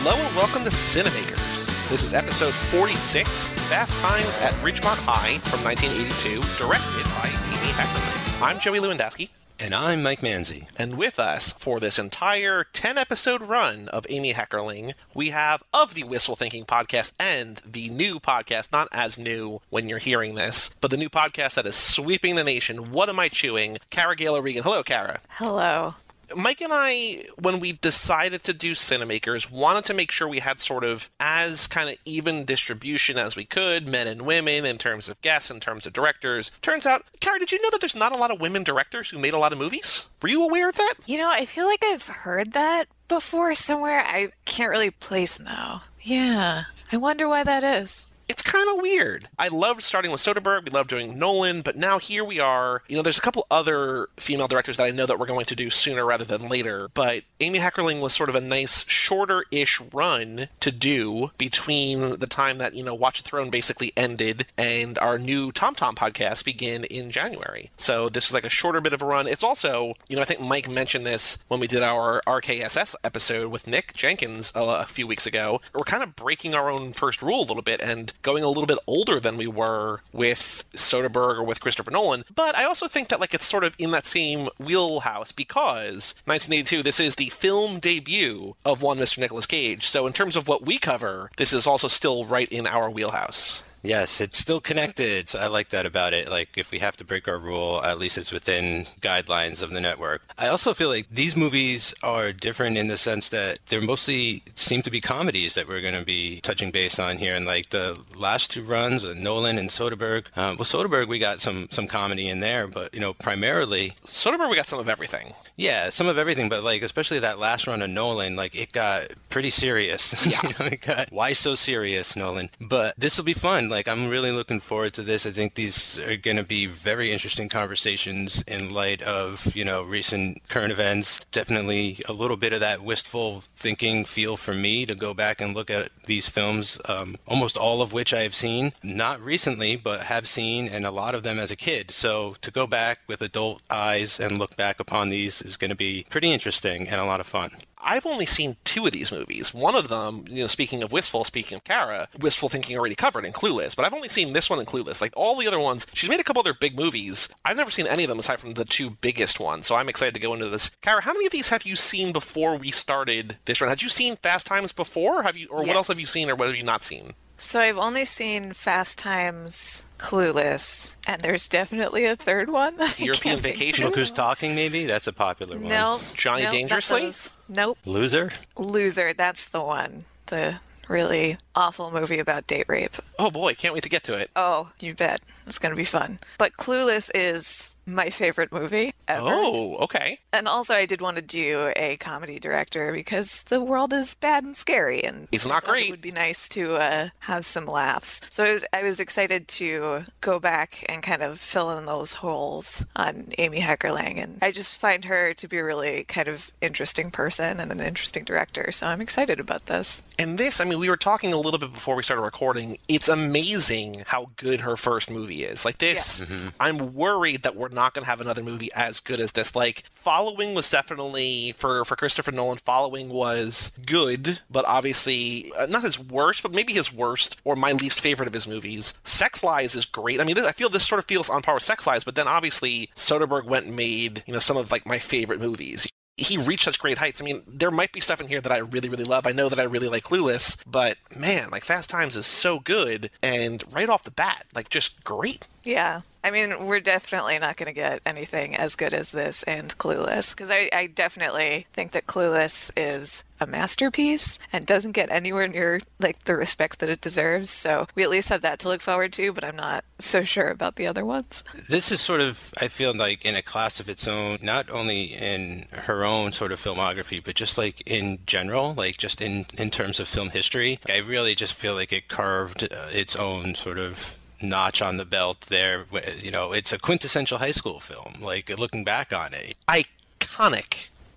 Hello and welcome to Cinemakers. This is episode 46, Fast Times at Ridgemont High from 1982, directed by Amy Heckerling. I'm Joey Lewandowski. And I'm Mike Manzi. And with us for this entire 10-episode run of Amy Heckerling, we have of the Wistful Thinking podcast and the new podcast, not as new when you're hearing this, but the new podcast that is sweeping the nation, What Am I Chewing? Kara Gale Regan. Hello, Kara. Hello. Mike and I, when we decided to do Cinemakers, wanted to make sure we had sort of as kind of even distribution as we could, men and women, in terms of guests, in terms of directors. Turns out, Kara, did you know that there's not a lot of women directors who made a lot of movies? Were you aware of that? You know, I feel like I've heard that before somewhere. I can't really place though. Yeah. I wonder why that is. It's kind of weird. I loved starting with Soderbergh. We loved doing Nolan, but now here we are. You know, there's a couple other female directors that I know that we're going to do sooner rather than later, but Amy Heckerling was sort of a nice, shorter-ish run to do between the time that, you know, Watch the Throne basically ended and our new Tom Tom podcast began in January. So this was like a shorter bit of a run. It's also, you know, I think Mike mentioned this when we did our RKSS episode with Nick Jenkins a few weeks ago. We're kind of breaking our own first rule a little bit and going a little bit older than we were with Soderbergh or with Christopher Nolan. But I also think that like it's sort of in that same wheelhouse because 1982, this is the film debut of one Mr. Nicolas Cage. So in terms of what we cover, this is also still right in our wheelhouse. Yes, it's still connected. So I like that about it. Like, if we have to break our rule, at least it's within guidelines of the network. I also feel like these movies are different in the sense that they're mostly seem to be comedies that we're going to be touching base on here. And like the last two runs, Nolan and Soderbergh. With Soderbergh, we got some comedy in there, but, you know, primarily... Soderbergh, we got some of everything. Yeah, some of everything, but like, especially that last run of Nolan, like, it got pretty serious. Yeah. You know, it got, why so serious, Nolan? But this will be fun. Like, I'm really looking forward to this. I think these are going to be very interesting conversations in light of, you know, recent current events. Definitely a little bit of that wistful thinking feel for me to go back and look at these films, almost all of which I have seen, not recently, but have seen, and a lot of them as a kid. So to go back with adult eyes and look back upon these is going to be pretty interesting and a lot of fun. I've only seen two of these movies. One of them, you know, speaking of Kara, Wistful Thinking already covered in Clueless, but I've only seen this one in Clueless. Like, all the other ones, she's made a couple other big movies. I've never seen any of them aside from the two biggest ones, so I'm excited to go into this. Kara, how many of these have you seen before we started this run? Had you seen Fast Times before? Yes. What else have you seen, or what have you not seen? So I've only seen Fast Times, Clueless, and there's definitely a third one. European Vacation? Look Who's Talking, maybe? That's a popular one. No. Johnny Dangerously? Nope. Loser? Loser, that's the one. The really awful movie about date rape. Oh boy, can't wait to get to it. Oh, you bet. It's going to be fun. But Clueless is my favorite movie ever. Oh, okay. And also I did want to do a comedy director because the world is bad and scary. And it's not great. It would be nice to have some laughs. So I was excited to go back and kind of fill in those holes on Amy Heckerling. And I just find her to be a really kind of interesting person and an interesting director. So I'm excited about this. And this, I mean, we were talking a little bit before we started recording. It's amazing how good her first movie is. Like this, Yeah. Mm-hmm. I'm worried that we're not going to have another movie as good as this. Like, Following was definitely, for Christopher Nolan, Following was good, but obviously not his worst, but maybe his worst, or my least favorite of his movies. Sex Lies is great. I mean, I feel this sort of feels on par with Sex Lies, but then obviously Soderbergh went and made, you know, some of like my favorite movies. He reached such great heights. I mean, there might be stuff in here that I really, really love. I know that I really like Clueless, but man, like Fast Times is so good, and right off the bat, like just great. Yeah. I mean, we're definitely not going to get anything as good as this and Clueless, because I definitely think that Clueless is a masterpiece and doesn't get anywhere near like the respect that it deserves. So we at least have that to look forward to, but I'm not so sure about the other ones. This is sort of, I feel like, in a class of its own, not only in her own sort of filmography, but just like in general, like just in terms of film history. I really just feel like it carved its own sort of notch on the belt there. You know, it's a quintessential high school film, like looking back on it. Iconic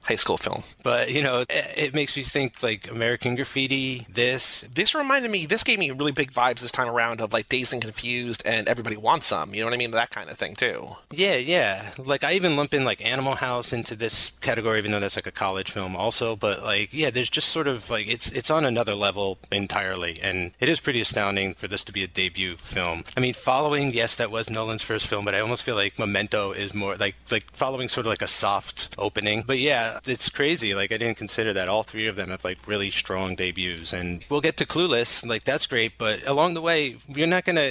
high school film. But, it makes me think, like, American Graffiti, this. This gave me really big vibes this time around of, like, Dazed and Confused and Everybody Wants Some, you know what I mean? That kind of thing, too. Yeah. Like, I even lump in, like, Animal House into this category, even though that's, like, a college film also. But, like, yeah, there's just sort of, like, it's on another level entirely. And it is pretty astounding for this to be a debut film. I mean, following, yes, that was Nolan's first film, but I almost feel like Memento is more, like following sort of like a soft opening. But yeah, it's crazy. Like, I didn't consider that. All three of them have, like, really strong debuts. And we'll get to Clueless. Like, that's great. But along the way, we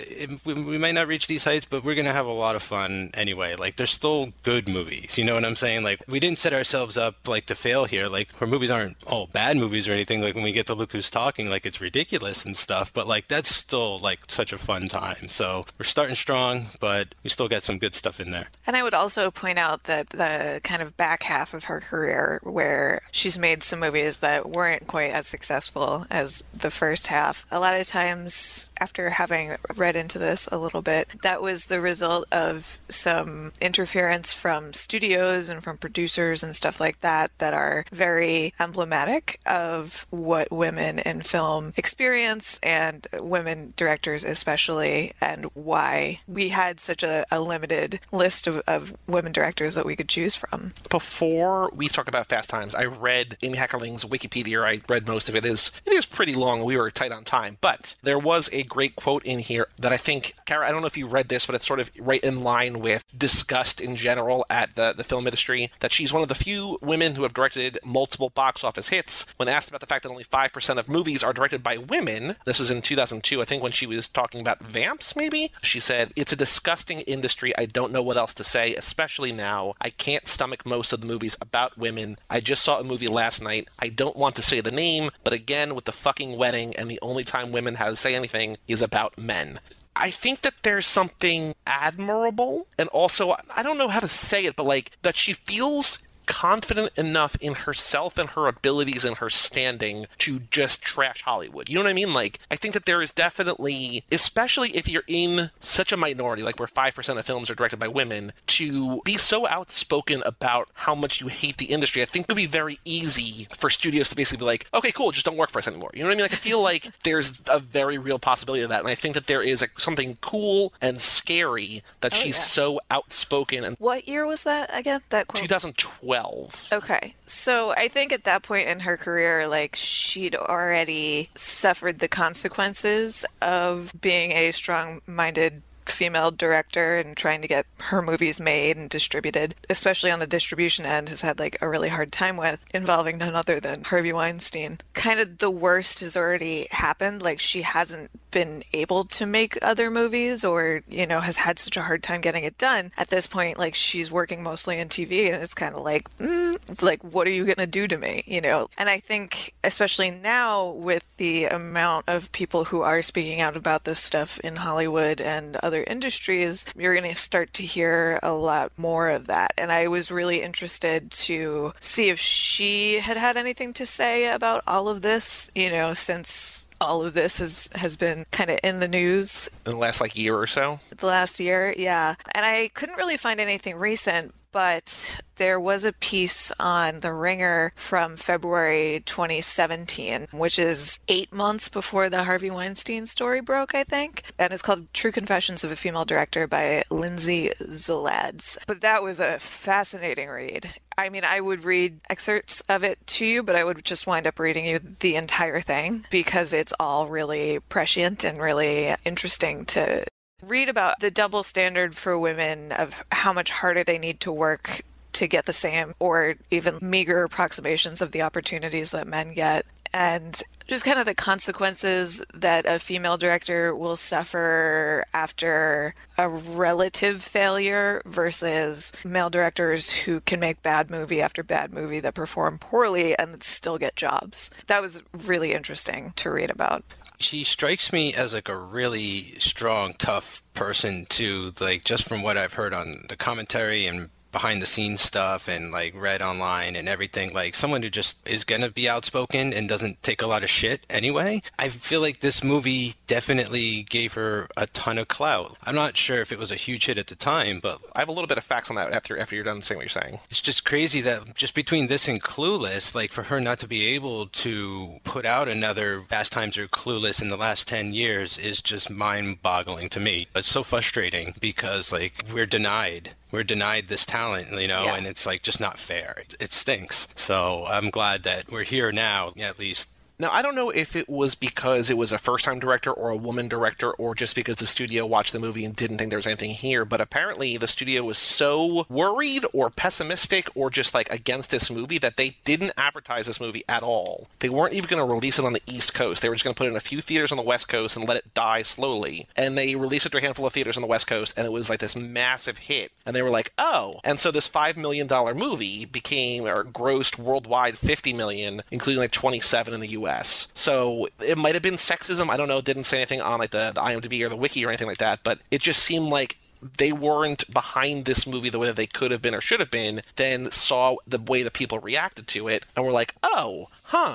might not reach these heights, but we're going to have a lot of fun anyway. Like, they're still good movies. You know what I'm saying? Like, we didn't set ourselves up, like, to fail here. Like, our movies aren't all bad movies or anything. Like, when we get to Look Who's Talking, like, it's ridiculous and stuff. But, like, that's still, like, such a fun time. So we're starting strong, but we still got some good stuff in there. And I would also point out that the kind of back half of her career, where she's made some movies that weren't quite as successful as the first half, a lot of times, after having read into this a little bit, that was the result of some interference from studios and from producers and stuff like that are very emblematic of what women in film experience, and women directors especially, and why we had such a limited list of women directors that we could choose from. Before we talk about Fast Times, I read Amy Heckerling's Wikipedia. I read most of it. It is pretty long. We were tight on time. But there was a great quote in here that I think, Kara, I don't know if you read this, but it's sort of right in line with disgust in general at the film industry, that she's one of the few women who have directed multiple box office hits. When asked about the fact that only 5% of movies are directed by women, this was in 2002, I think, when she was talking about Vamps, maybe? She said, "It's a disgusting industry. I don't know what else to say, especially now. I can't stomach most of the movies about women. I just saw a movie last night. I don't want to say the name, but again, with the fucking wedding, and the only time women have to say anything is about men." I think that there's something admirable, and also, I don't know how to say it, but like, that she feels confident enough in herself and her abilities and her standing to just trash Hollywood. You know what I mean? Like, I think that there is definitely, especially if you're in such a minority, like where 5% of films are directed by women, to be so outspoken about how much you hate the industry. I think it would be very easy for studios to basically be like, okay, cool, just don't work for us anymore. You know what I mean? Like, I feel like there's a very real possibility of that, and I think that there is something cool and scary that she's so outspoken. And what year was that again? That quote? 2012. Okay. So I think at that point in her career, like, she'd already suffered the consequences of being a strong-minded female director and trying to get her movies made and distributed, especially on the distribution end, has had like a really hard time with, involving none other than Harvey Weinstein. Kind of the worst has already happened. Like, she hasn't been able to make other movies, or, has had such a hard time getting it done. At this point, like, she's working mostly in TV, and it's kind of like, what are you going to do to me? And I think, especially now with the amount of people who are speaking out about this stuff in Hollywood and other industries, you're going to start to hear a lot more of that. And I was really interested to see if she had anything to say about all of this, since all of this has been kind of in the news. In the last, year or so? The last year, yeah. And I couldn't really find anything recent, but there was a piece on The Ringer from February 2017, which is 8 months before the Harvey Weinstein story broke, I think. And it's called True Confessions of a Female Director by Lindsay Zulads. But that was a fascinating read. I mean, I would read excerpts of it to you, but I would just wind up reading you the entire thing because it's all really prescient and really interesting to read about the double standard for women of how much harder they need to work to get the same or even meager approximations of the opportunities that men get. And just kind of the consequences that a female director will suffer after a relative failure versus male directors who can make bad movie after bad movie that perform poorly and still get jobs. That was really interesting to read about. She strikes me as like a really strong, tough person too, like just from what I've heard on the commentary and behind the scenes stuff and like read online and everything, like someone who just is gonna be outspoken and doesn't take a lot of shit anyway, I feel like this movie definitely gave her a ton of clout. I'm not sure if it was a huge hit at the time, but I have a little bit of facts on that after you're done saying what you're saying. it's just crazy that just between this and Clueless, like for her not to be able to put out another Fast Times or Clueless in the last 10 years is just mind-boggling to me. It's so frustrating because like we're denied this talent, Yeah. and it's like just not fair. It stinks. So I'm glad that we're here now, at least. Now, I don't know if it was because it was a first-time director or a woman director or just because the studio watched the movie and didn't think there was anything here, but apparently the studio was so worried or pessimistic or just like against this movie that they didn't advertise this movie at all. They weren't even going to release it on the East Coast. They were just going to put it in a few theaters on the West Coast and let it die slowly. And they released it to a handful of theaters on the West Coast, and it was like this massive hit. And they were like, oh. And so this $5 million movie grossed worldwide $50 million, including like 27 in the US. So it might have been sexism. I don't know. It didn't say anything on like the IMDb or the wiki or anything like that, but it just seemed like they weren't behind this movie the way that they could have been or should have been, then saw the way that people reacted to it and were like, oh,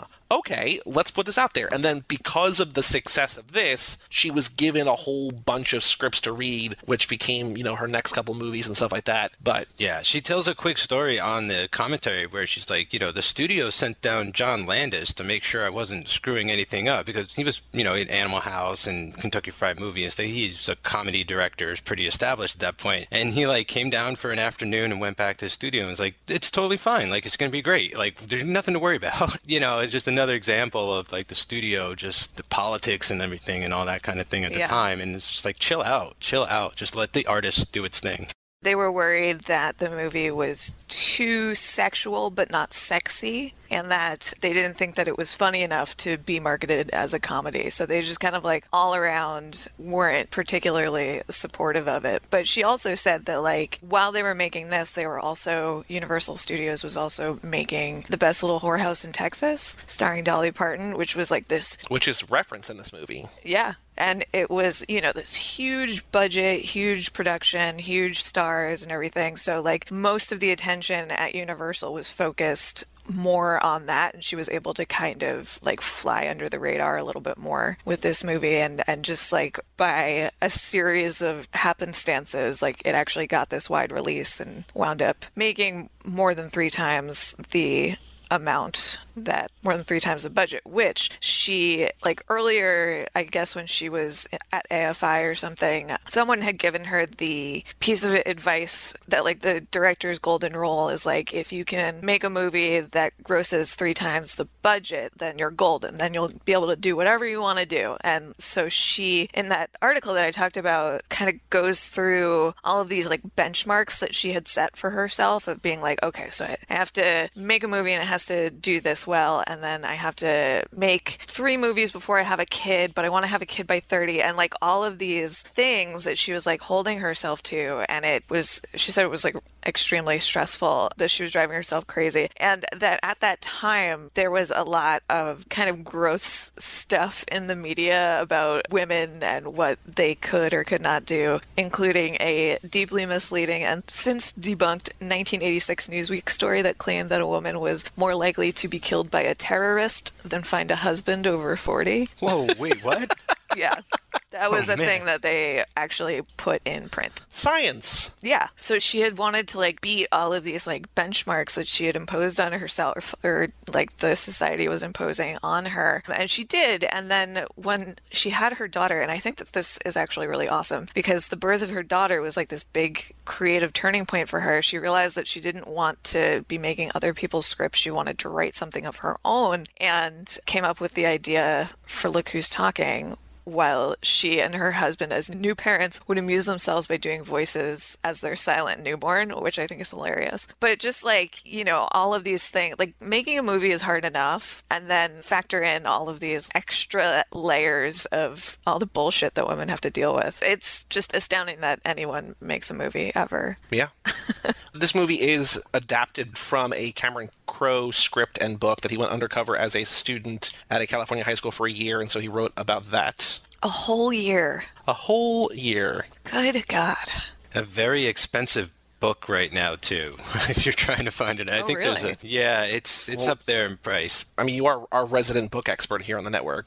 okay, let's put this out there. And then because of the success of this, she was given a whole bunch of scripts to read, which became, her next couple movies and stuff like that. But yeah, she tells a quick story on the commentary where she's like, the studio sent down John Landis to make sure I wasn't screwing anything up because he was, in Animal House and Kentucky Fried Movie and stuff. He's a comedy director, is pretty established at that point. And he like came down for an afternoon and went back to the studio and was like, it's totally fine. Like, it's going to be great. Like, there's nothing to worry about. It's just another example of like the studio, just the politics and everything and all that kind of thing at the time. And it's just like, chill out, just let the artist do its thing. They were worried that the movie was too sexual but not sexy, and that they didn't think that it was funny enough to be marketed as a comedy. So they just kind of like all around weren't particularly supportive of it. But she also said that like while they were making this, Universal Studios was also making The Best Little Whorehouse in Texas, starring Dolly Parton, which was like this... which is referenced in this movie. Yeah. And it was, this huge budget, huge production, huge stars and everything. So like most of the attention at Universal was focused more on that, and she was able to kind of like fly under the radar a little bit more with this movie, and just like by a series of happenstances, like it actually got this wide release and wound up making more than 3 times the budget, which she, like earlier, I guess when she was at AFI or something, someone had given her the piece of advice that like the director's golden rule is like, if you can make a movie that grosses 3 times the budget, then you're golden. Then you'll be able to do whatever you want to do. And so she, in that article that I talked about, kind of goes through all of these like benchmarks that she had set for herself of being like, okay, so I have to make a movie and it has to do this well, and then I have to make 3 movies before I have a kid, but I want to have a kid by 30, and like all of these things that she was like holding herself to, and she said it was like extremely stressful, that she was driving herself crazy, and that at that time there was a lot of kind of gross stuff in the media about women and what they could or could not do, including a deeply misleading and since debunked 1986 Newsweek story that claimed that a woman was more likely to be killed by a terrorist than find a husband over 40. Whoa, wait, what? Yeah. That was a thing that they actually put in print. Science. Yeah. So she had wanted to like beat all of these like benchmarks that she had imposed on herself, or like the society was imposing on her. And she did. And then when she had her daughter, and I think that this is actually really awesome because the birth of her daughter was like this big creative turning point for her. She realized that she didn't want to be making other people's scripts. She wanted to write something of her own, and came up with the idea for Look Who's Talking, while she and her husband, as new parents, would amuse themselves by doing voices as their silent newborn, which I think is hilarious. But just like, all of these things, like making a movie is hard enough, and then factor in all of these extra layers of all the bullshit that women have to deal with. It's just astounding that anyone makes a movie ever. Yeah. This movie is adapted from a Cameron Crowe script and book that he went undercover as a student at a California high school for a year, and so he wrote about that. A whole year. A whole year. Good God. A very expensive book right now too. If you're trying to find it, I think really? there's it's up there in price. I mean, you are our resident book expert here on the network.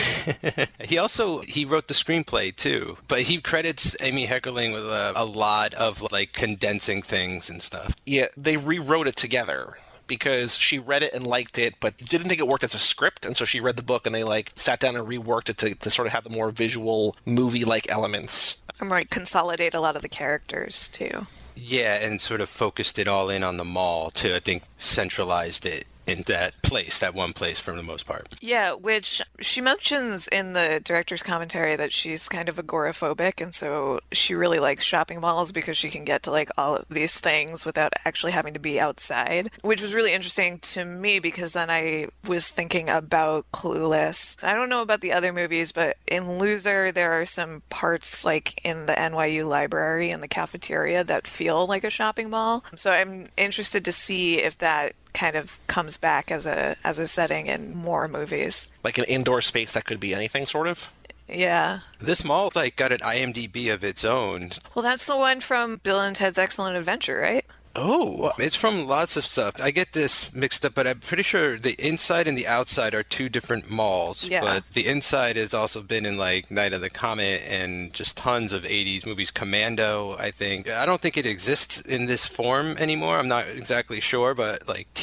He wrote the screenplay too, but he credits Amy Heckerling with a lot of like condensing things and stuff. Yeah, they rewrote it together because she read it and liked it, but didn't think it worked as a script, and so she read the book and they like sat down and reworked it to sort of have the more visual movie-like elements. And like consolidate a lot of the characters too. Yeah, and sort of focused it all in on the mall to, I think, centralized it in that one place for the most part. Yeah, which she mentions in the director's commentary that she's kind of agoraphobic, and so she really likes shopping malls because she can get to like all of these things without actually having to be outside, which was really interesting to me because then I was thinking about Clueless. I don't know about the other movies, but in Loser there are some parts like in the NYU library and the cafeteria that feel like a shopping mall. So I'm interested to see if that kind of comes back as a setting in more movies. Like an indoor space that could be anything, sort of? Yeah. This mall like got an IMDb of its own. Well, that's the one from Bill and Ted's Excellent Adventure, right? Oh. Well, it's from lots of stuff. I get this mixed up, but I'm pretty sure the inside and the outside are two different malls. Yeah. But the inside has also been in like Night of the Comet and just tons of 80s movies. Commando, I think. I don't think it exists in this form anymore. I'm not exactly sure, but like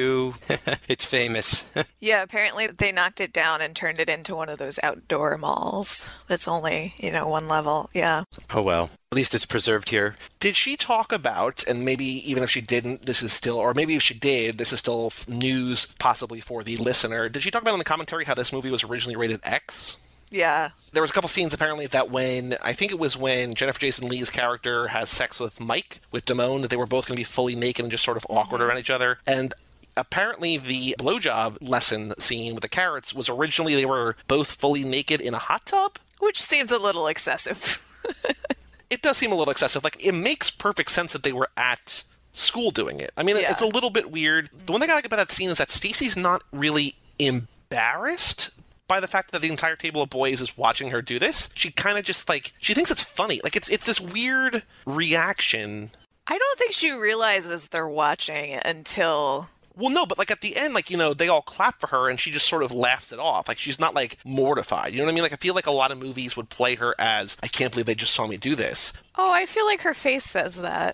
T2, it's famous. Yeah, apparently they knocked it down and turned it into one of those outdoor malls that's only, one level. Yeah. Oh, well. At least it's preserved here. Did she talk about, and maybe even if she didn't, this is still, or maybe if she did, this is still news possibly for the listener, did she talk about in the commentary how this movie was originally rated X? Yeah. There was a couple scenes apparently that I think it was when Jennifer Jason Leigh's character has sex with Mike, with Damone, that they were both going to be fully naked and just sort of awkward around each other. And apparently the blowjob lesson scene with the carrots was originally they were both fully naked in a hot tub. Which seems a little excessive. It does seem a little excessive. Like, it makes perfect sense that they were at school doing it. I mean, Yeah. It's a little bit weird. The one thing I like about that scene is that Stacy's not really embarrassed by the fact that the entire table of boys is watching her do this. She kind of just, like, she thinks it's funny. Like, it's this weird reaction. I don't think she realizes they're watching until... Well, no, but, like, at the end, like, they all clap for her, and she just sort of laughs it off. Like, she's not, like, mortified. You know what I mean? Like, I feel like a lot of movies would play her as, I can't believe they just saw me do this. Oh, I feel like her face says that.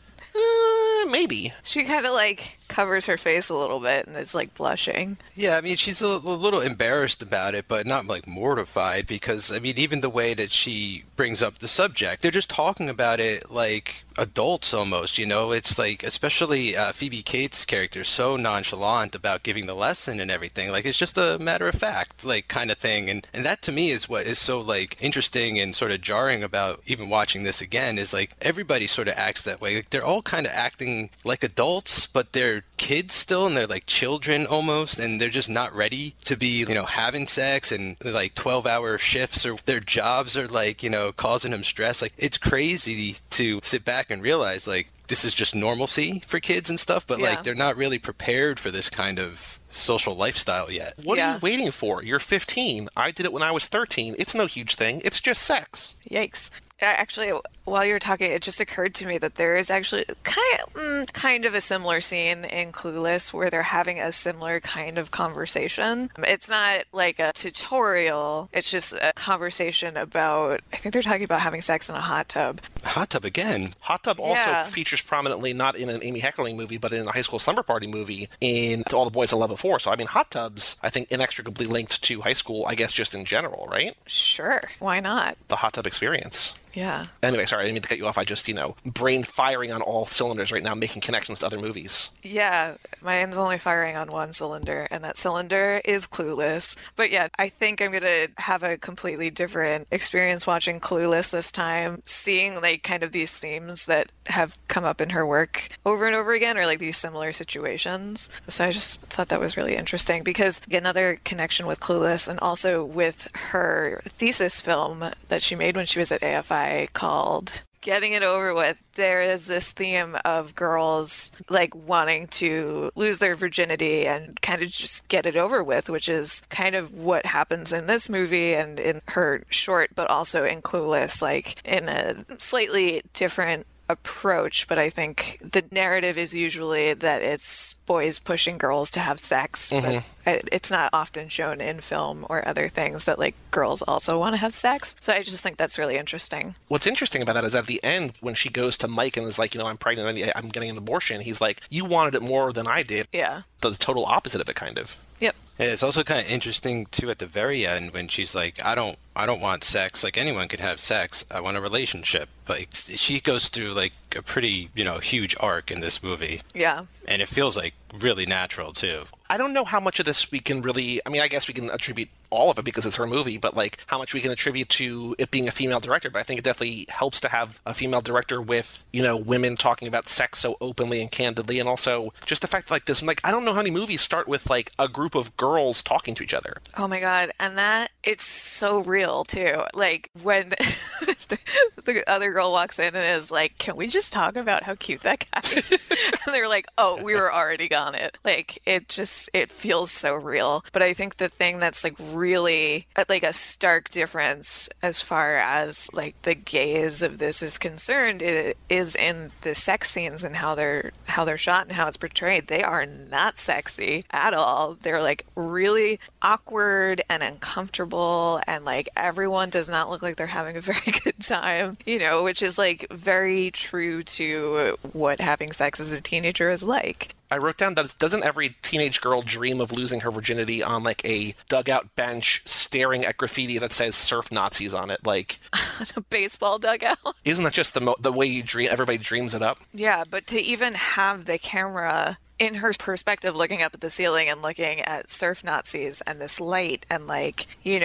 Maybe. She kind of, like, covers her face a little bit and is, like, blushing. Yeah, I mean, she's a little embarrassed about it, but not, like, mortified, because, I mean, even the way that she brings up the subject, they're just talking about it like adults almost, It's like, especially Phoebe Cates' character, so nonchalant about giving the lesson and everything. Like, it's just a matter of fact, like, kind of thing. And that, to me, is what is so, like, interesting and sort of jarring about even watching this again, is, like, everybody sort of acts that way. Like, they're all kind of acting like adults, but they're kids still, and they're like children almost, and they're just not ready to be, having sex and like 12-hour shifts, or their jobs are like, causing them stress. Like, it's crazy to sit back and realize like this is just normalcy for kids and stuff, but like they're not really prepared for this kind of social lifestyle yet. What are you waiting for? You're 15. I did it when I was 13. It's no huge thing. It's just sex. Yikes. Actually, while you were talking, it just occurred to me that there is actually kind of a similar scene in Clueless where they're having a similar kind of conversation. It's not like a tutorial. It's just a conversation about, I think they're talking about having sex in a hot tub. Hot tub again? Hot tub also features prominently, not in an Amy Heckerling movie, but in a High School Slumber Party movie in To All the Boys I Loved Before. So, I mean, hot tubs, I think, inextricably linked to high school, I guess, just in general, right? Sure. Why not? The hot tub experience. Yeah. Anyway, sorry, I didn't mean to cut you off. I just, brain firing on all cylinders right now, making connections to other movies. Yeah, mine's only firing on one cylinder, and that cylinder is Clueless. But yeah, I think I'm going to have a completely different experience watching Clueless this time, seeing like kind of these themes that have come up in her work over and over again, or like these similar situations. So I just thought that was really interesting because another connection with Clueless and also with her thesis film that she made when she was at AFI called Getting It Over With. There is this theme of girls like wanting to lose their virginity and kind of just get it over with, which is kind of what happens in this movie and in her short, but also in Clueless, like in a slightly different approach, but I think the narrative is usually that it's boys pushing girls to have sex, but it's not often shown in film or other things that like girls also want to have sex. So I just think that's really interesting. What's interesting about that is at the end, when she goes to Mike and is like, I'm pregnant, I'm getting an abortion, he's like, you wanted it more than I did. Yeah. The total opposite of it, kind of. Yep. Yeah, it's also kind of interesting too at the very end when she's like, I don't want sex. Like, anyone can have sex. I want a relationship. Like, she goes through like a pretty, huge arc in this movie. Yeah. And it feels like really natural too. I don't know how much of this we can really, I guess we can attribute all of it because it's her movie, but like how much we can attribute to it being a female director. But I think it definitely helps to have a female director with, women talking about sex so openly and candidly. And also just the fact that like this, like, I don't know how many movies start with like a group of girls talking to each other. Oh my God. And that, it's so real too. Like when the other girl walks in and is like, can we just talk about how cute that guy is? And they're like, oh, we were already on it. Like, it feels so real. But I think the thing that's like really like a stark difference as far as like the gaze of this is concerned is in the sex scenes and how they're shot and how it's portrayed. They are not sexy at all. They're like really awkward and uncomfortable, and like everyone does not look like they're having a very good time, which is like very true to what having sex as a teenager is like. I wrote down that doesn't every teenage girl dream of losing her virginity on like a dugout bench staring at graffiti that says surf Nazis on it? Like a baseball dugout. Isn't that just the way you dream? Everybody dreams it up. Yeah, but to even have the camera in her perspective looking up at the ceiling and looking at surf Nazis and this light and like,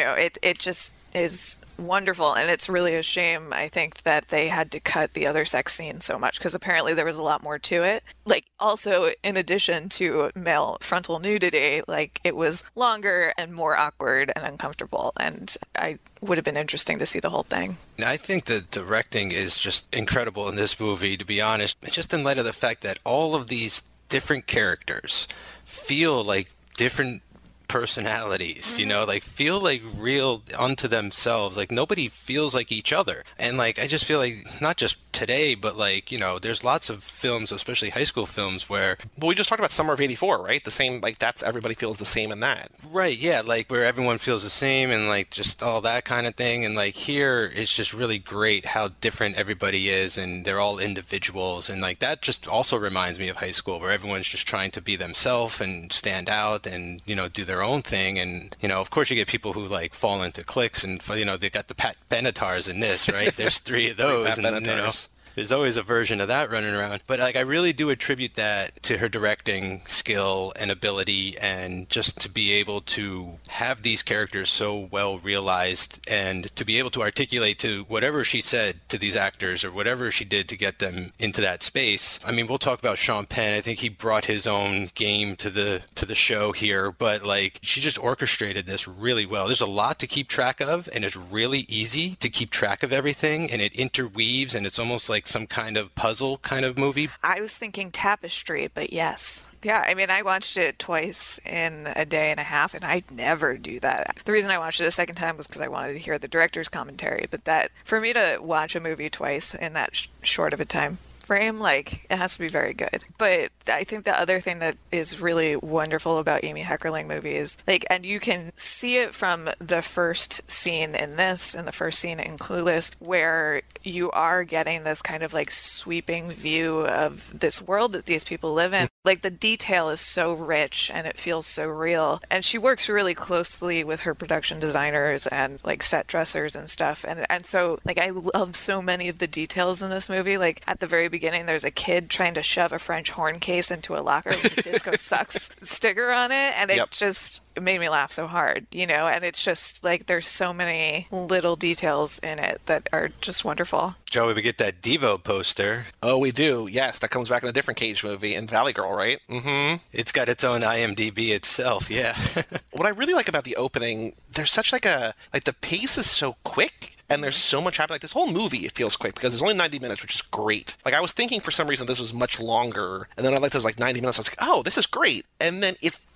it just is wonderful. And it's really a shame, I think, that they had to cut the other sex scene so much because apparently there was a lot more to it. Like, also, in addition to male frontal nudity, like, it was longer and more awkward and uncomfortable. And I would have been interesting to see the whole thing. I think the directing is just incredible in this movie, to be honest, just in light of the fact that all of these different characters feel like different personalities, like feel like real unto themselves. Like nobody feels like each other. And like I just feel like not just today, but like, there's lots of films, especially high school films, where we just talked about Summer of '84, right? The same, like that's everybody feels the same in that. Right, yeah, like where everyone feels the same and like just all that kind of thing. And like here it's just really great how different everybody is and they're all individuals, and like that just also reminds me of high school where everyone's just trying to be themselves and stand out and do their own thing. And of course you get people who like fall into cliques, and they got the Pat Benatars in this, right? There's three of those, and there's always a version of that running around. But like I really do attribute that to her directing skill and ability, and just to be able to have these characters so well realized and to be able to articulate to whatever she said to these actors or whatever she did to get them into that space. I mean, we'll talk about Sean Penn. I think he brought his own game to the show here, but like she just orchestrated this really well. There's a lot to keep track of, and it's really easy to keep track of everything, and it interweaves, and it's almost like some kind of puzzle kind of movie. I was thinking Tapestry, but yes. Yeah, I mean, I watched it twice in a day and a half, and I'd never do that. The reason I watched it a second time was because I wanted to hear the director's commentary, but that, for me to watch a movie twice in that short of a time frame, like, it has to be very good. But I think the other thing that is really wonderful about Amy Heckerling movies, like, and you can see it from the first scene in this and the first scene in Clueless, where you are getting this kind of like sweeping view of this world that these people live in. Like the detail is so rich and it feels so real. And she works really closely with her production designers and like set dressers and stuff. And so like I love so many of the details in this movie. Like at the very beginning, there's a kid trying to shove a French horn case into a locker with a Disco Sucks sticker on it. And it just made me laugh so hard, and it's just like there's so many little details in it that are just wonderful. Joey, we get that Devo poster. Oh, we do. Yes, that comes back in a different Cage movie in Valley Girl, right? Mm-hmm. It's got its own IMDb itself, yeah. What I really like about the opening, there's such the pace is so quick. And there's so much happening. Like this whole movie, it feels quick because it's only 90 minutes, which is great. Like I was thinking for some reason this was much longer. And then I liked it was like 90 minutes. I was like, oh, this is great. And then it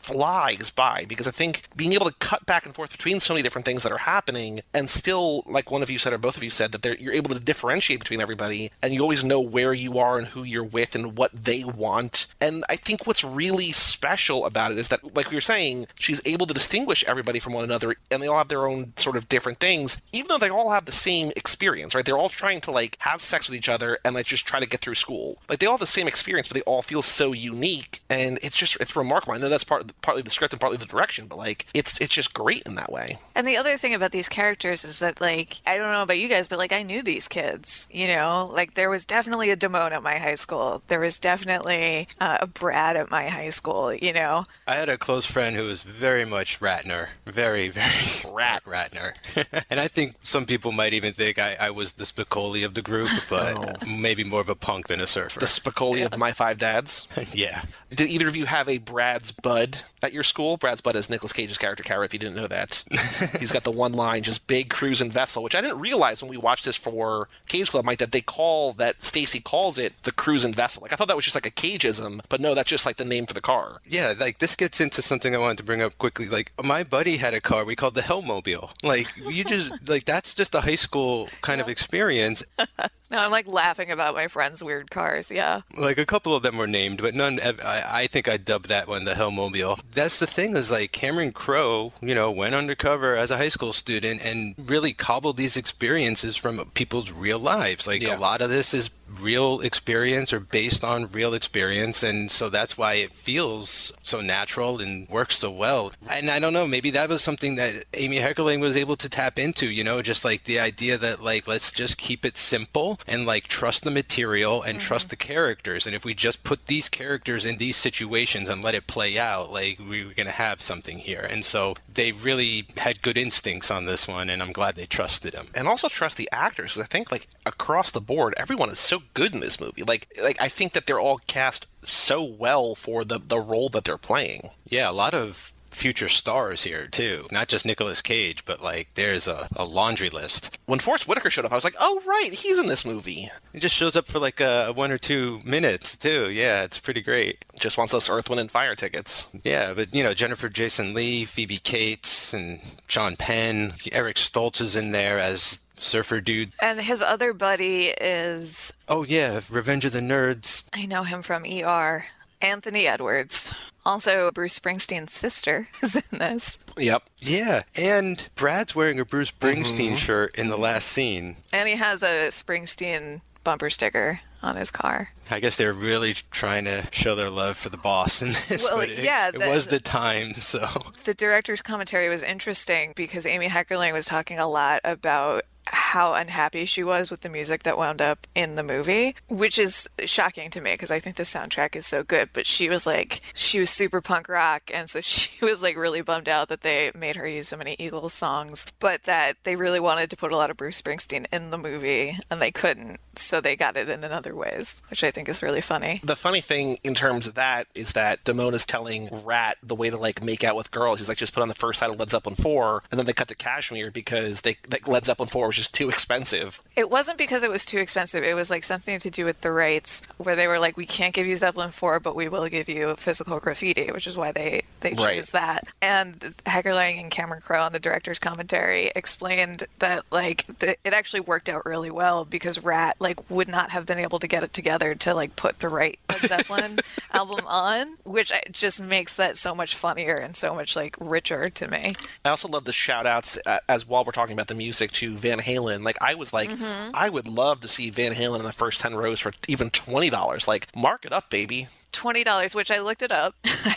flies by, because I think being able to cut back and forth between so many different things that are happening and still, like one of you said or both of you said, that you're able to differentiate between everybody and you always know where you are and who you're with and what they want. And I think what's really special about it is that, like we were saying, she's able to distinguish everybody from one another, and they all have their own sort of different things, even though they all have the same experience, right? They're all trying to like have sex with each other and like just try to get through school. Like they all have the same experience, but they all feel so unique, and it's remarkable. I know that's partly the script and partly the direction, but like it's just great in that way. And the other thing about these characters is that, like, I don't know about you guys, but like I knew these kids, you know, like there was definitely a Damone at my high school. There was definitely a Brad at my high school, you know. I had a close friend who was very much Ratner. Very, very Ratner. And I think some people might even think I was the Spicoli of the group, but maybe more of a punk than a surfer. The Spicoli of My Five Dads. Yeah. Did either of you have a Brad's Bud at your school? Brad's Bud is Nicolas Cage's character, Kara, if you didn't know that. He's got the one line, just big cruising vessel, which I didn't realize when we watched this for Cage Club, Mike, that Stacy calls it the cruising vessel. Like, I thought that was just like a Cageism, but no, that's just like the name for the car. Yeah, like this gets into something I wanted to bring up quickly. Like, my buddy had a car we called the Hellmobile. Like, you just, like, that's just a high school kind of experience. No, I'm like laughing about my friends' weird cars, yeah. Like, a couple of them were named, but none, I think I dubbed that one the Hellmobile. That's the thing, is like Cameron Crowe, you know, went undercover as a high school student and really cobbled these experiences from people's real lives. Like, a lot of this is real experience or based on real experience, and so that's why it feels so natural and works so well. And I don't know, maybe that was something that Amy Heckerling was able to tap into, you know, just like the idea that, like, let's just keep it simple and like trust the material and trust the characters, and if we just put these characters in these situations and let it play out, like, we're gonna have something here. And so they really had good instincts on this one, and I'm glad they trusted them. And also trust the actors, because I think, like, across the board, everyone is so good in this movie. Like I think that they're all cast so well for the role that they're playing. Yeah, a lot of future stars here too, not just Nicolas Cage, but like there's a laundry list. When Forrest Whitaker showed up, I was like, oh right, he's in this movie. He just shows up for like 1 or 2 minutes too. Yeah, it's pretty great. Just wants those Earth, Wind and Fire tickets. Yeah, but you know, Jennifer Jason Leigh, Phoebe Cates, and Sean Penn. Eric Stoltz is in there as surfer dude. And his other buddy is... Oh yeah, Revenge of the Nerds. I know him from ER. Anthony Edwards. Also, Bruce Springsteen's sister is in this. Yep. Yeah, and Brad's wearing a Bruce Springsteen shirt in the last scene. And he has a Springsteen bumper sticker on his car. I guess they're really trying to show their love for the boss in this, well, but it was the time, so. The director's commentary was interesting because Amy Heckerling was talking a lot about how unhappy she was with the music that wound up in the movie, which is shocking to me because I think the soundtrack is so good. But she was super punk rock, and so she was like really bummed out that they made her use so many Eagles songs, but that they really wanted to put a lot of Bruce Springsteen in the movie and they couldn't, so they got it in other ways, which I think is really funny. The funny thing in terms of that is that Damone is telling Rat the way to like make out with girls. He's like, just put on the first side of Led Zeppelin 4, and then they cut to Kashmir because Led Zeppelin 4 was just too expensive. It wasn't because it was too expensive. It was like something to do with the rights where they were like, we can't give you Zeppelin 4, but we will give you Physical Graffiti, which is why they chose that. And Heckerling and Cameron Crowe on the director's commentary explained that like it actually worked out really well because Rat like would not have been able to get it together to like put the right Led Zeppelin album on, which just makes that so much funnier and so much like richer to me. I also love the shout outs as while we're talking about the music to Van Halen. Like I was like, I would love to see Van Halen in the first 10 rows for even $20. Like, mark it up, baby. $20, which I looked it up.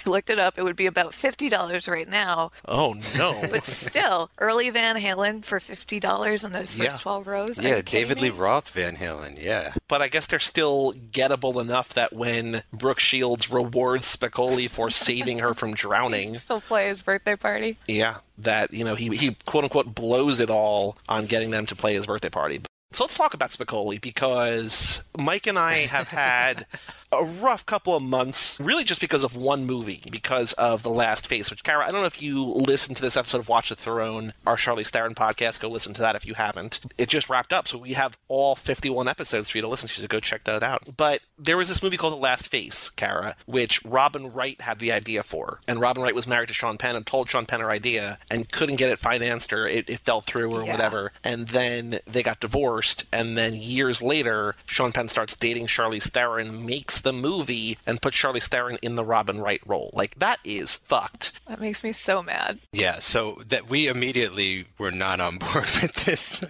It would be about $50 right now. Oh, no. But still, early Van Halen for $50 in the first 12 rows. Yeah, David Lee Roth Van Halen, yeah. But I guess they're still gettable enough that when Brooke Shields rewards Spicoli for saving her from drowning. Still play his birthday party. Yeah, that, you know, he quote-unquote blows it all on getting them to play his birthday party. So let's talk about Spicoli, because Mike and I have had a rough couple of months, really just because of one movie, because of The Last Face, which, Kara, I don't know if you listened to this episode of Watch the Throne, our Charlize Theron podcast. Go listen to that if you haven't. It just wrapped up, so we have all 51 episodes for you to listen to, so go check that out. But there was this movie called The Last Face, Kara, which Robin Wright had the idea for. And Robin Wright was married to Sean Penn and told Sean Penn her idea and couldn't get it financed, or it fell through or whatever. And then they got divorced, and then years later, Sean Penn starts dating Charlize Theron, makes the movie, and puts Charlize Theron in the Robin Wright role. Like, that is fucked. That makes me so mad. Yeah, so that we immediately were not on board with this.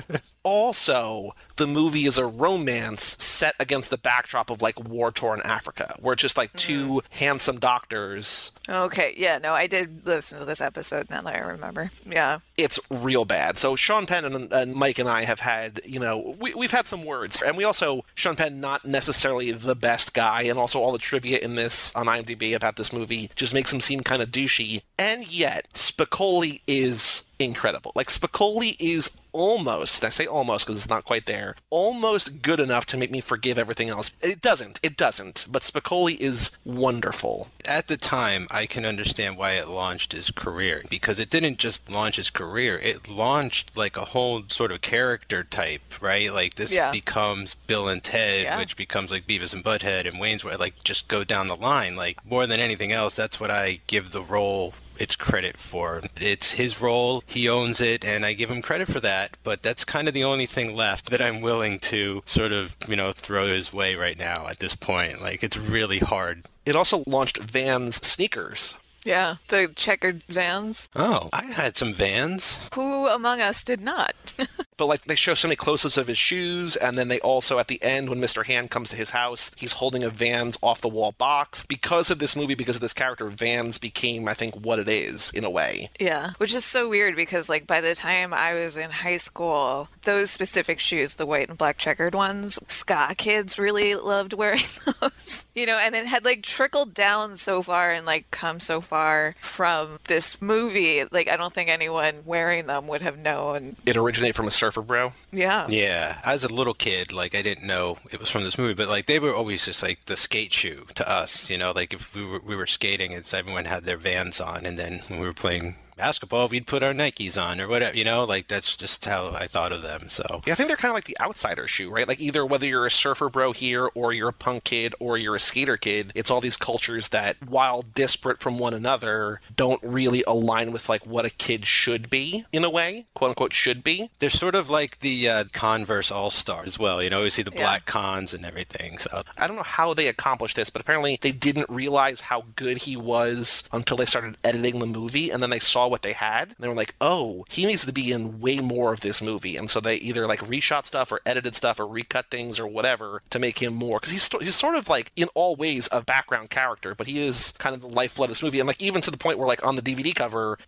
Also, the movie is a romance set against the backdrop of, like, war-torn Africa, where it's just, like, two handsome doctors. Okay, yeah, no, I did listen to this episode now that I remember. Yeah. It's real bad. So Sean Penn and Mike and I have had, we've had some words. And we also, Sean Penn, not necessarily the best guy, and also all the trivia in this on IMDb about this movie just makes him seem kind of douchey. And yet, Spicoli is incredible. Like, Spicoli is almost, and I say almost because it's not quite there, almost good enough to make me forgive everything else. It doesn't, but Spicoli is wonderful. At the time, I can understand why it launched his career, because it didn't just launch his career, it launched like a whole sort of character type, right? Like, this becomes Bill and Ted, which becomes like Beavis and Butthead and Wayne's World, like, just go down the line. Like, more than anything else, that's what I give the role its credit for. It's his role, he owns it, and I give him credit for that, but that's kind of the only thing left that I'm willing to sort of, throw his way right now at this point. Like, it's really hard. It also launched Vans sneakers. Yeah, the checkered Vans. Oh, I had some Vans. Who among us did not? But, like, they show so many close-ups of his shoes, and then they also, at the end, when Mr. Hand comes to his house, he's holding a Vans off-the-wall box. Because of this movie, because of this character, Vans became, I think, what it is, in a way. Yeah, which is so weird, because, like, by the time I was in high school, those specific shoes, the white and black checkered ones, ska kids really loved wearing those. And it had, like, trickled down so far and, like, come so far from this movie. Like, I don't think anyone wearing them would have known. It originated from a surfer bro? Yeah. Yeah. As a little kid, like, I didn't know it was from this movie, but, like, they were always just, like, the skate shoe to us, like, if we were skating, it's everyone had their Vans on, and then when we were playing basketball, we'd put our Nikes on or whatever, like, that's just how I thought of them. So yeah, I think they're kind of like the outsider shoe, right? Like, either whether you're a surfer bro here or you're a punk kid or you're a skater kid, it's all these cultures that, while disparate from one another, don't really align with, like, what a kid should be, in a way, quote unquote should be. They're sort of like the Converse All-Stars as well, you see the black cons and everything. So I don't know how they accomplished this, but apparently they didn't realize how good he was until they started editing the movie, and then they saw what they had, and they were like, oh, he needs to be in way more of this movie. And so they either, like, reshot stuff or edited stuff or recut things or whatever to make him more, because he's sort of, like, in all ways a background character, but he is kind of the lifeblood of this movie. And, like, even to the point where, like, on the DVD cover,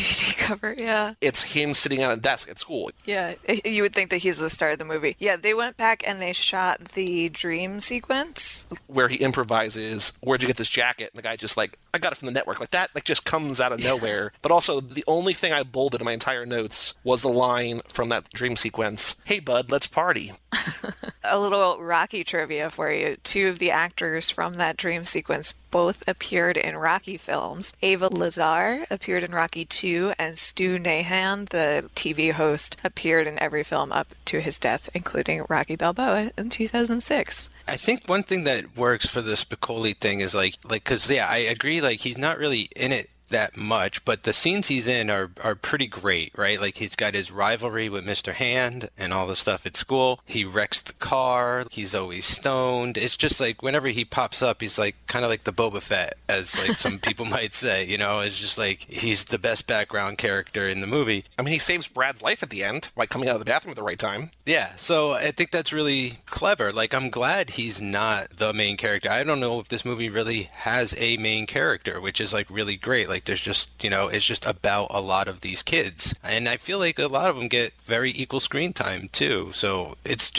yeah, it's him sitting at a desk at school. Yeah, you would think that he's the star of the movie. Yeah, they went back and they shot the dream sequence where he improvises, where'd you get this jacket? And the guy just, like, I got it from the network. Like, that, like, just comes out of nowhere. But also, the only thing I bolded in my entire notes was the line from that dream sequence, "Hey, bud, let's party." A little Rocky trivia for you. Two of the actors from that dream sequence both appeared in Rocky films. Ava Lazar appeared in Rocky 2, and Stu Nahan, the TV host, appeared in every film up to his death, including Rocky Balboa in 2006. I think one thing that works for the Spicoli thing is like, because, yeah, I agree, like, he's not really in it that much, but the scenes he's in are pretty great, right? Like, he's got his rivalry with Mr. Hand and all the stuff at school. He wrecks the car. He's always stoned. It's just like whenever he pops up, he's like kind of like the Boba Fett, as like some people might say, it's just like he's the best background character in the movie. I mean, he saves Brad's life at the end by coming out of the bathroom at the right time. Yeah, so I think that's really clever. Like, I'm glad he's not the main character. I don't know if this movie really has a main character, which is like really great. Like, there's just, it's just about a lot of these kids. And I feel like a lot of them get very equal screen time too. So it's just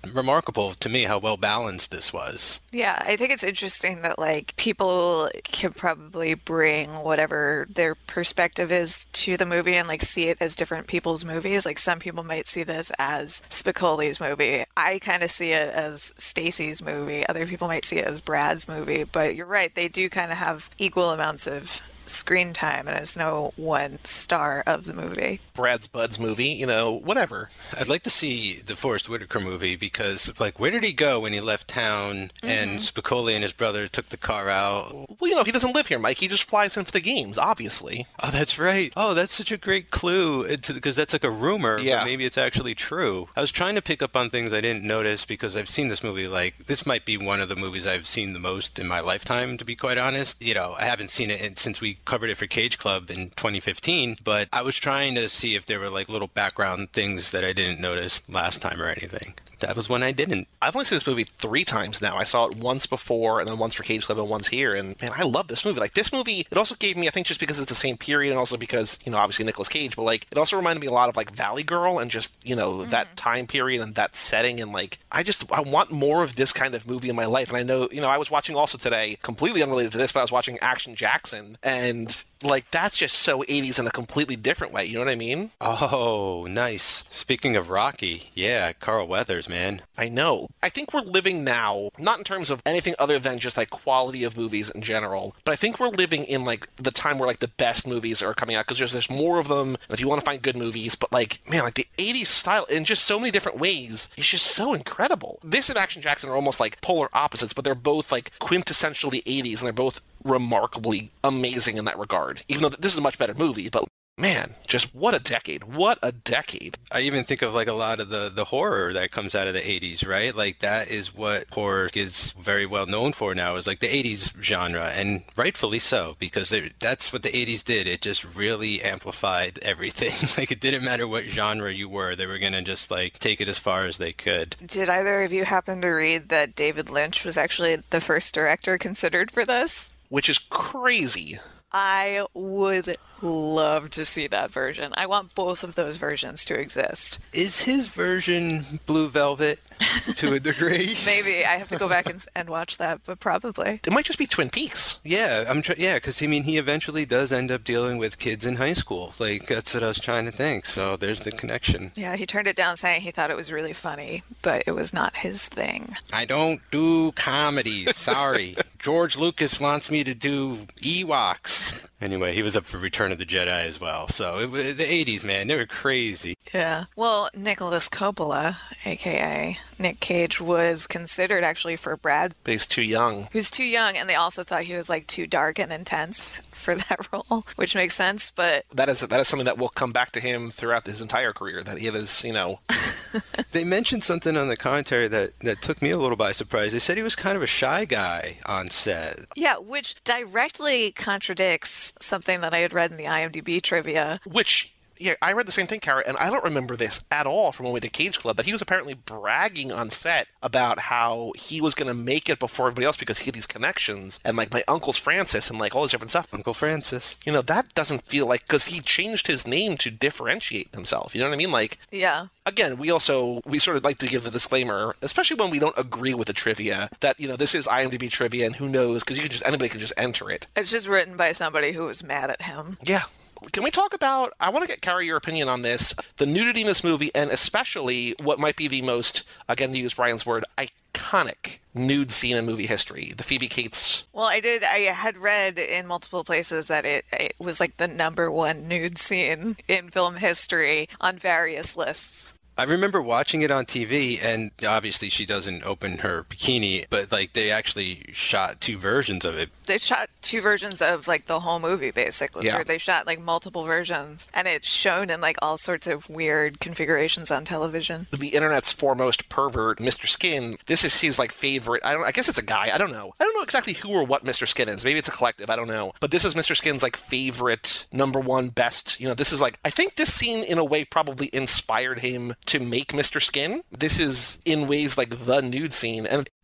remarkable to me how well balanced this was. Yeah, I think it's interesting that like people can probably bring whatever their perspective is to the movie and like see it as different people's movies. Like some people might see this as Spicoli's movie. I kind of see it as Stacy's movie. Other people might see it as Brad's movie. But you're right, they do kind of have equal amounts of screen time, and it's no one star of the movie. Brad's Bud's movie, you know, whatever. I'd like to see the Forrest Whitaker movie because, like, where did he go when he left town and Spicoli and his brother took the car out? Well, you know, he doesn't live here, Mike. He just flies in for the games, obviously. Oh, that's right. Oh, that's such a great clue because that's like a rumor, Yeah. but maybe it's actually true. I was trying to pick up on things I didn't notice because I've seen this movie, like, this might be one of the movies I've seen the most in my lifetime, to be quite honest. You know, I haven't seen it since we covered it for Cage Club in 2015, but I was trying to see if there were like little background things that I didn't notice last time or anything. That was when I didn't. I've only seen this movie 3 times now. I saw it once before, and then once for Cage Club, and once here. And man, I love this movie. Like this movie, it also gave me, I think, just because it's the same period, and also because, you know, obviously Nicolas Cage, but like it also reminded me a lot of like Valley Girl, and just, you know, that time period and that setting, and like I want more of this kind of movie in my life. And I know, you know, I was watching also today, completely unrelated to this, but I was watching Action Jackson, and like that's just so 80s in a completely different way. You know what I mean? Oh, nice. Speaking of Rocky, yeah, Carl Weathers, man. I know. I think we're living now, not in terms of anything other than just like quality of movies in general, but I think we're living in like the time where like the best movies are coming out because there's more of them. And if you want to find good movies, but like, man, like the 80s style in just so many different ways, it's just so incredible. This and Action Jackson are almost like polar opposites, but they're both like quintessentially 80s, and they're both remarkably amazing in that regard. Even though this is a much better movie, but man, just what a decade. What a decade. I even think of like a lot of the horror that comes out of the 80s, right? Like that is what horror is very well known for now, is like the 80s genre, and rightfully so, because that's what the 80s did. It just really amplified everything. Like it didn't matter what genre you were, they were going to just like take it as far as they could. Did either of you happen to read that David Lynch was actually the first director considered for this? Which is crazy. I would love to see that version. I want both of those versions to exist. Is his version Blue Velvet to a degree? Maybe. I have to go back and watch that, but probably. It might just be Twin Peaks. Yeah, because I mean, he eventually does end up dealing with kids in high school. Like, that's what I was trying to think. So there's the connection. Yeah, he turned it down saying he thought it was really funny, but it was not his thing. I don't do comedies. Sorry. George Lucas wants me to do Ewoks. Anyway, he was up for Return of the Jedi as well. So the 80s, man, they were crazy. Yeah. Well, Nicholas Coppola, a.k.a. Nick Cage, was considered actually for Brad. But he's too young. He was too young, and they also thought he was like too dark and intense for that role, which makes sense, but... That is something that will come back to him throughout his entire career, that he has, you know... They mentioned something on the commentary that took me a little by surprise. They said he was kind of a shy guy on set. Yeah, which directly contradicts something that I had read in the IMDb trivia. Which... Yeah, I read the same thing, Kara, and I don't remember this at all from when we did Cage Club, that he was apparently bragging on set about how he was going to make it before everybody else because he had these connections, and like my uncle's Francis and like all this different stuff. Uncle Francis. You know, that doesn't feel like, because he changed his name to differentiate himself, you know what I mean? Like, yeah. Again, we sort of like to give the disclaimer, especially when we don't agree with the trivia, that, you know, this is IMDb trivia, and who knows, because anybody can just enter it. It's just written by somebody who was mad at him. Yeah. Can we talk about, I want to get, Carrie, your opinion on this, the nudity in this movie, and especially what might be the most, again to use Brian's word, iconic nude scene in movie history, the Phoebe Cates. Well, I had read in multiple places that it was like the #1 nude scene in film history on various lists. I remember watching it on TV, and obviously she doesn't open her bikini, but like they actually shot 2 versions of it. They shot 2 versions of like the whole movie, basically. Yeah. Or they shot like multiple versions, and it's shown in like all sorts of weird configurations on television. The internet's foremost pervert, Mr. Skin, this is his like favorite, I guess it's a guy, I don't know exactly who or what Mr. Skin is. Maybe it's a collective, I don't know. But this is Mr. Skin's like favorite, #1 best, you know, this is like, I think this scene in a way probably inspired him to make Mr. Skin. This is in ways like the nude scene, and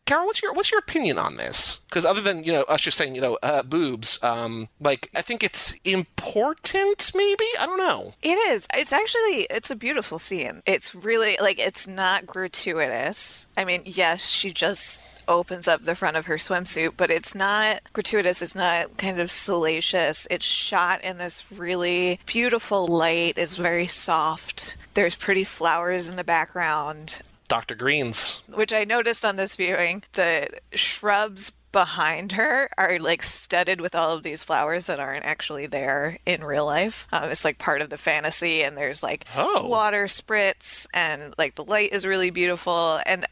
Carol, what's your opinion on this? Because other than us just saying boobs, like I think it's important. Maybe I don't know. It is. It's a beautiful scene. It's really like it's not gratuitous. I mean, yes, she just opens up the front of her swimsuit, but it's not gratuitous. It's not kind of salacious. It's shot in this really beautiful light. It's very soft. There's pretty flowers in the background. Dr. Green's. Which I noticed on this viewing. The shrubs behind her are like studded with all of these flowers that aren't actually there in real life. It's like part of the fantasy, and there's like water spritz, and like the light is really beautiful. And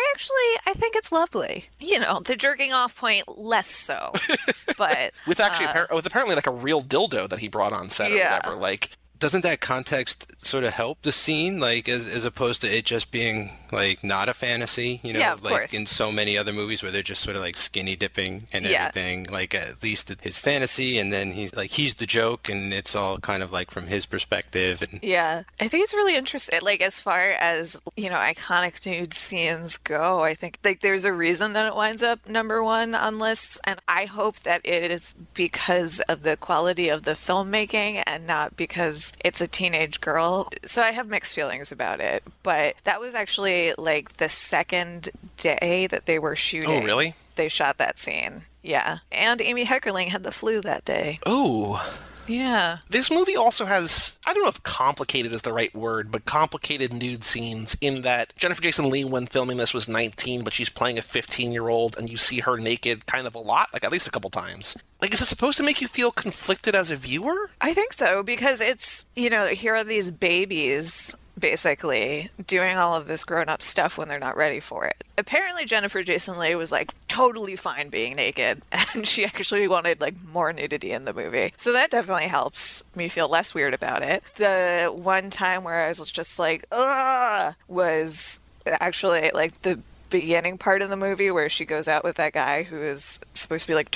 I think it's lovely. The jerking off point, less so. But with apparently like a real dildo that he brought on set or whatever. Like, doesn't that context sort of help the scene, like as opposed to it just being like not a fantasy, of like course. In so many other movies where they're just sort of like skinny dipping and everything, like at least his fantasy, and then he's the joke, and it's all kind of like from his perspective. And I think it's really interesting. Like as far as iconic nude scenes go, I think like there's a reason that it winds up number one on lists, and I hope that it is because of the quality of the filmmaking and not because it's a teenage girl. So I have mixed feelings about it, but that was actually like the second day that they were shooting. Oh, really? They shot that scene. Yeah. And Amy Heckerling had the flu that day. Oh. Yeah. This movie also has, I don't know if complicated is the right word, but complicated nude scenes in that Jennifer Jason Leigh, when filming this, was 19, but she's playing a 15-year-old, and you see her naked kind of a lot, like at least a couple times. Like, is it supposed to make you feel conflicted as a viewer? I think so, because it's, here are these babies basically doing all of this grown-up stuff when they're not ready for it. Apparently Jennifer Jason Leigh was like totally fine being naked, and she actually wanted like more nudity in the movie. So that definitely helps me feel less weird about it. The one time where I was just like, ugh, was actually like the beginning part of the movie where she goes out with that guy who is supposed to be like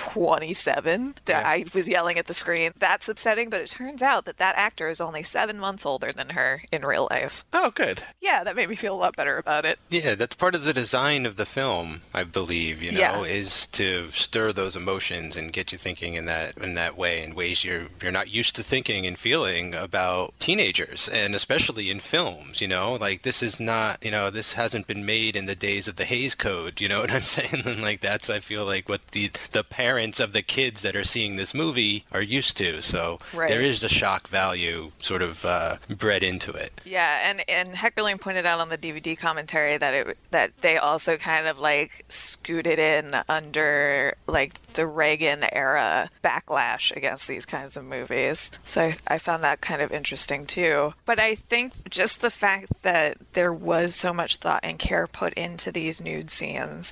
27. I was yelling at the screen. That's upsetting, but it turns out that actor is only 7 months older than her in real life. Oh, good. Yeah, that made me feel a lot better about it. Yeah, that's part of the design of the film, I believe, is to stir those emotions and get you thinking in that way, in ways you're not used to thinking and feeling about teenagers, and especially in films, like this is not, this hasn't been made in the days of the Hays Code, you know what I'm saying? And like that's, I feel like, what the parents of the kids that are seeing this movie are used to. So there is the shock value sort of bred into it. Yeah, and Heckerling pointed out on the DVD commentary that they also kind of like scooted in under like the Reagan era backlash against these kinds of movies. So I found that kind of interesting too. But I think just the fact that there was so much thought and care put into these nude scenes,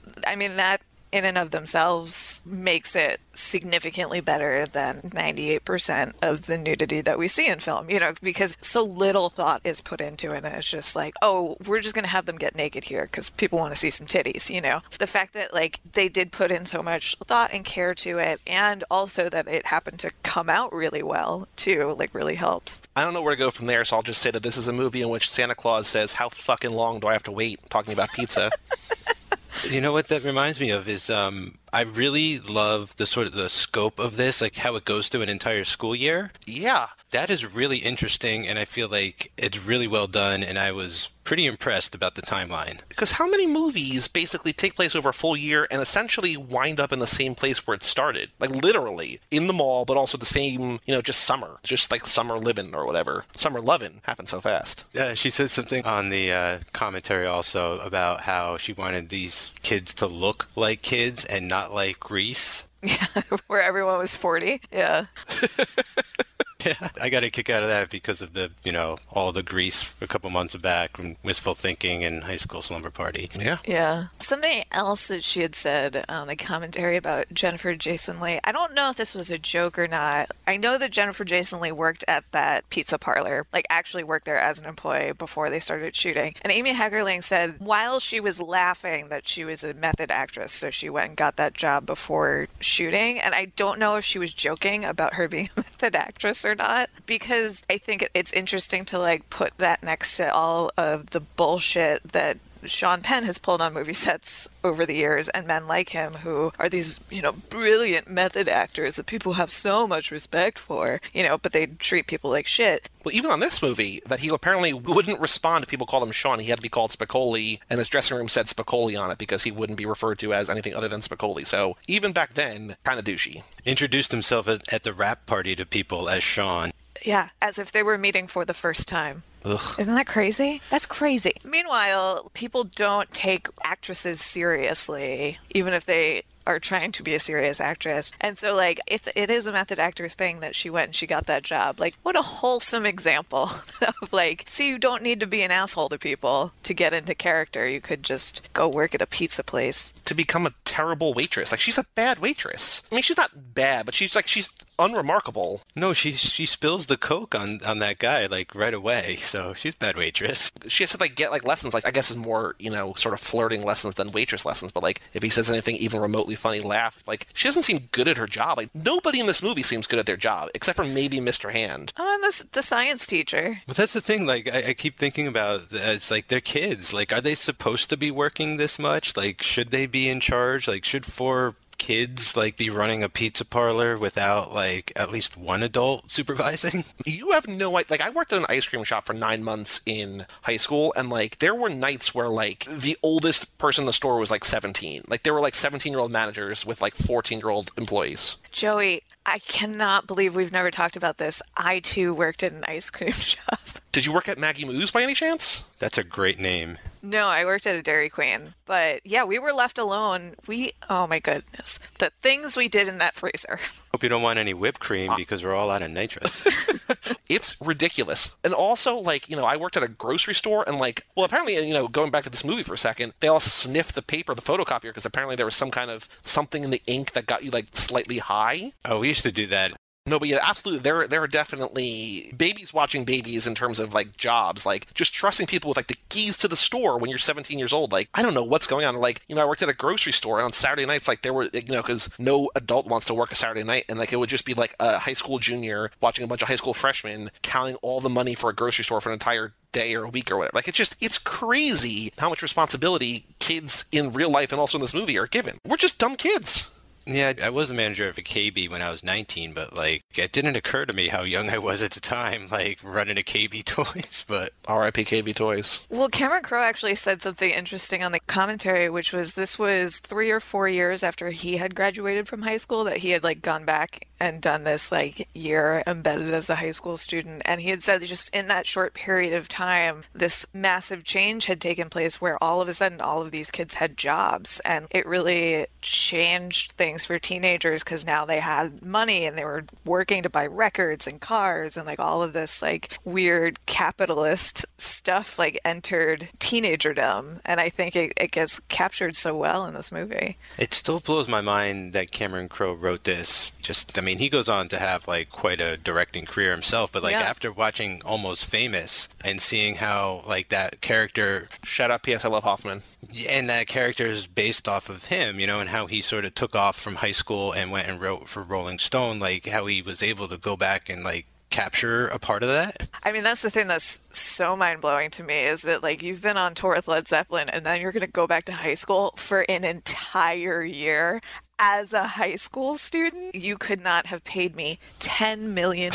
that in and of themselves makes it significantly better than 98% of the nudity that we see in film, because so little thought is put into it, and it's just like, oh, we're just going to have them get naked here because people want to see some titties, The fact that, like, they did put in so much thought and care to it, and also that it happened to come out really well, too, like, really helps. I don't know where to go from there, so I'll just say that this is a movie in which Santa Claus says, how fucking long do I have to wait, talking about pizza. You know what that reminds me of is I really love the sort of the scope of this, like how it goes through an entire school year. Yeah. That is really interesting, and I feel like it's really well done, and I was pretty impressed about the timeline. Because how many movies basically take place over a full year and essentially wind up in the same place where it started? Like literally in the mall, but also the same, just summer. Just like summer living or whatever. Summer lovin' happened so fast. Yeah, she said something on the commentary also about how she wanted these kids to look like kids and not like Grease. Yeah, where everyone was 40. Yeah. Yeah, I got a kick out of that because of the, all the Grease a couple months back from Wistful Thinking and High School Slumber Party. Yeah. Yeah. Something else that she had said on the commentary about Jennifer Jason Leigh, I don't know if this was a joke or not. I know that Jennifer Jason Leigh worked at that pizza parlor, like actually worked there as an employee before they started shooting. And Amy Heckerling said while she was laughing that she was a method actress, so she went and got that job before shooting. And I don't know if she was joking about her being a method actress or not, because I think it's interesting to like put that next to all of the bullshit that Sean Penn has pulled on movie sets over the years, and men like him who are these, brilliant method actors that people have so much respect for, but they treat people like shit. Well, even on this movie, that he apparently wouldn't respond if people called him Sean. He had to be called Spicoli, and his dressing room said Spicoli on it because he wouldn't be referred to as anything other than Spicoli. So even back then, kind of douchey. Introduced himself at the rap party to people as Sean. Yeah, as if they were meeting for the first time. Ugh. Isn't that crazy? That's crazy. Meanwhile, people don't take actresses seriously, even if they are trying to be a serious actress. And so, if it is a method actor's thing that she went and she got that job, what a wholesome example of, see, you don't need to be an asshole to people to get into character. You could just go work at a pizza place. To become a terrible waitress. She's a bad waitress. I mean, she's not bad, but she's unremarkable. No, she spills the Coke on that guy, right away. So she's a bad waitress. She has to, get, lessons, I guess is more, sort of flirting lessons than waitress lessons. But, if he says anything even remotely funny, laugh. She doesn't seem good at her job. Nobody in this movie seems good at their job, except for maybe Mr. Hand. Oh, and the science teacher. But that's the thing, I keep thinking about, it's they're kids. Are they supposed to be working this much? Should they be in charge? Should 4 kids be running a pizza parlor without at least one adult supervising? You have no idea. I worked at an ice cream shop for 9 months in high school, and there were nights where the oldest person in the store was 17. There were 17-year-old managers with 14-year-old employees. Joey, I cannot believe we've never talked about this. I too worked at an ice cream shop. Did you work at Maggie Moo's by any chance? That's a great name. No, I worked at a Dairy Queen. But yeah, we were left alone. Oh my goodness. The things we did in that freezer. Hope you don't want any whipped cream because we're all out of nitrous. It's ridiculous. And also, I worked at a grocery store and apparently, going back to this movie for a second, they all sniffed the paper, the photocopier, because apparently there was some kind of something in the ink that got you slightly high. Oh, we used to do that. No, but yeah, absolutely. There are definitely babies watching babies in terms of jobs, just trusting people with the keys to the store when you're 17 years old. I don't know what's going on. I worked at a grocery store, and on Saturday nights, there were, because no adult wants to work a Saturday night, and it would just be a high school junior watching a bunch of high school freshmen counting all the money for a grocery store for an entire day or a week or whatever. It's crazy how much responsibility kids in real life and also in this movie are given. We're just dumb kids. Yeah, I was a manager of a KB when I was 19, but it didn't occur to me how young I was at the time, running a KB Toys, but... R.I.P. KB Toys. Well, Cameron Crowe actually said something interesting on the commentary, which was this was 3 or 4 years after he had graduated from high school that he had gone back and done this year embedded as a high school student. And he had said just in that short period of time, this massive change had taken place where all of a sudden all of these kids had jobs. And it really changed things for teenagers because now they had money and they were working to buy records and cars and all of this weird capitalist stuff entered teenagerdom. And I think it gets captured so well in this movie. It still blows my mind that Cameron Crowe wrote this. He goes on to have quite a directing career himself, but after watching Almost Famous and seeing how that character... Shut up, P.S. I love Hoffman. And that character is based off of him, and how he sort of took off from high school and went and wrote for Rolling Stone, how he was able to go back and capture a part of that. I mean, that's the thing that's so mind-blowing to me is that you've been on tour with Led Zeppelin and then you're going to go back to high school for an entire year. As a high school student, you could not have paid me $10 million.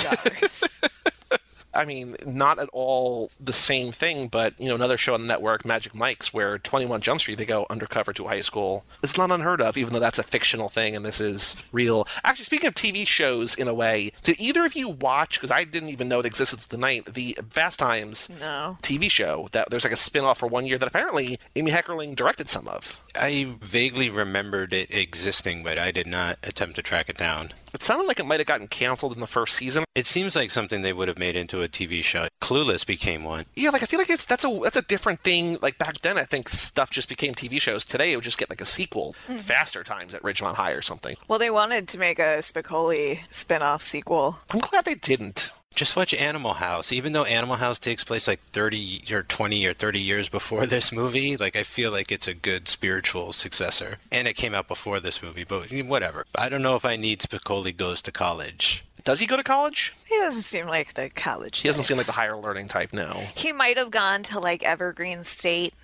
I mean, not at all the same thing, but, another show on the network, Magic Mike's, where 21 Jump Street, they go undercover to a high school. It's not unheard of, even though that's a fictional thing and this is real. Actually, speaking of TV shows, in a way, did either of you watch, because I didn't even know it existed tonight, the Fast Times TV show? That there's a spin-off for 1 year that apparently Amy Heckerling directed some of. I vaguely remembered it existing, but I did not attempt to track it down. It sounded like it might have gotten canceled in the first season. It seems like something they would have made into a TV show. Clueless became one. Yeah, I feel like that's a different thing. Back then, I think stuff just became TV shows. Today, it would just get a sequel. Faster Times at Ridgemont High or something. Well, they wanted to make a Spicoli spin-off sequel. I'm glad they didn't. Just watch Animal House. Even though Animal House takes place 30 or 20 or 30 years before this movie, I feel like it's a good spiritual successor. And it came out before this movie, but whatever. I don't know if I need Spicoli Goes to College. Does he go to college? He doesn't seem like the college type. He doesn't seem like the higher learning type, no. He might have gone to Evergreen State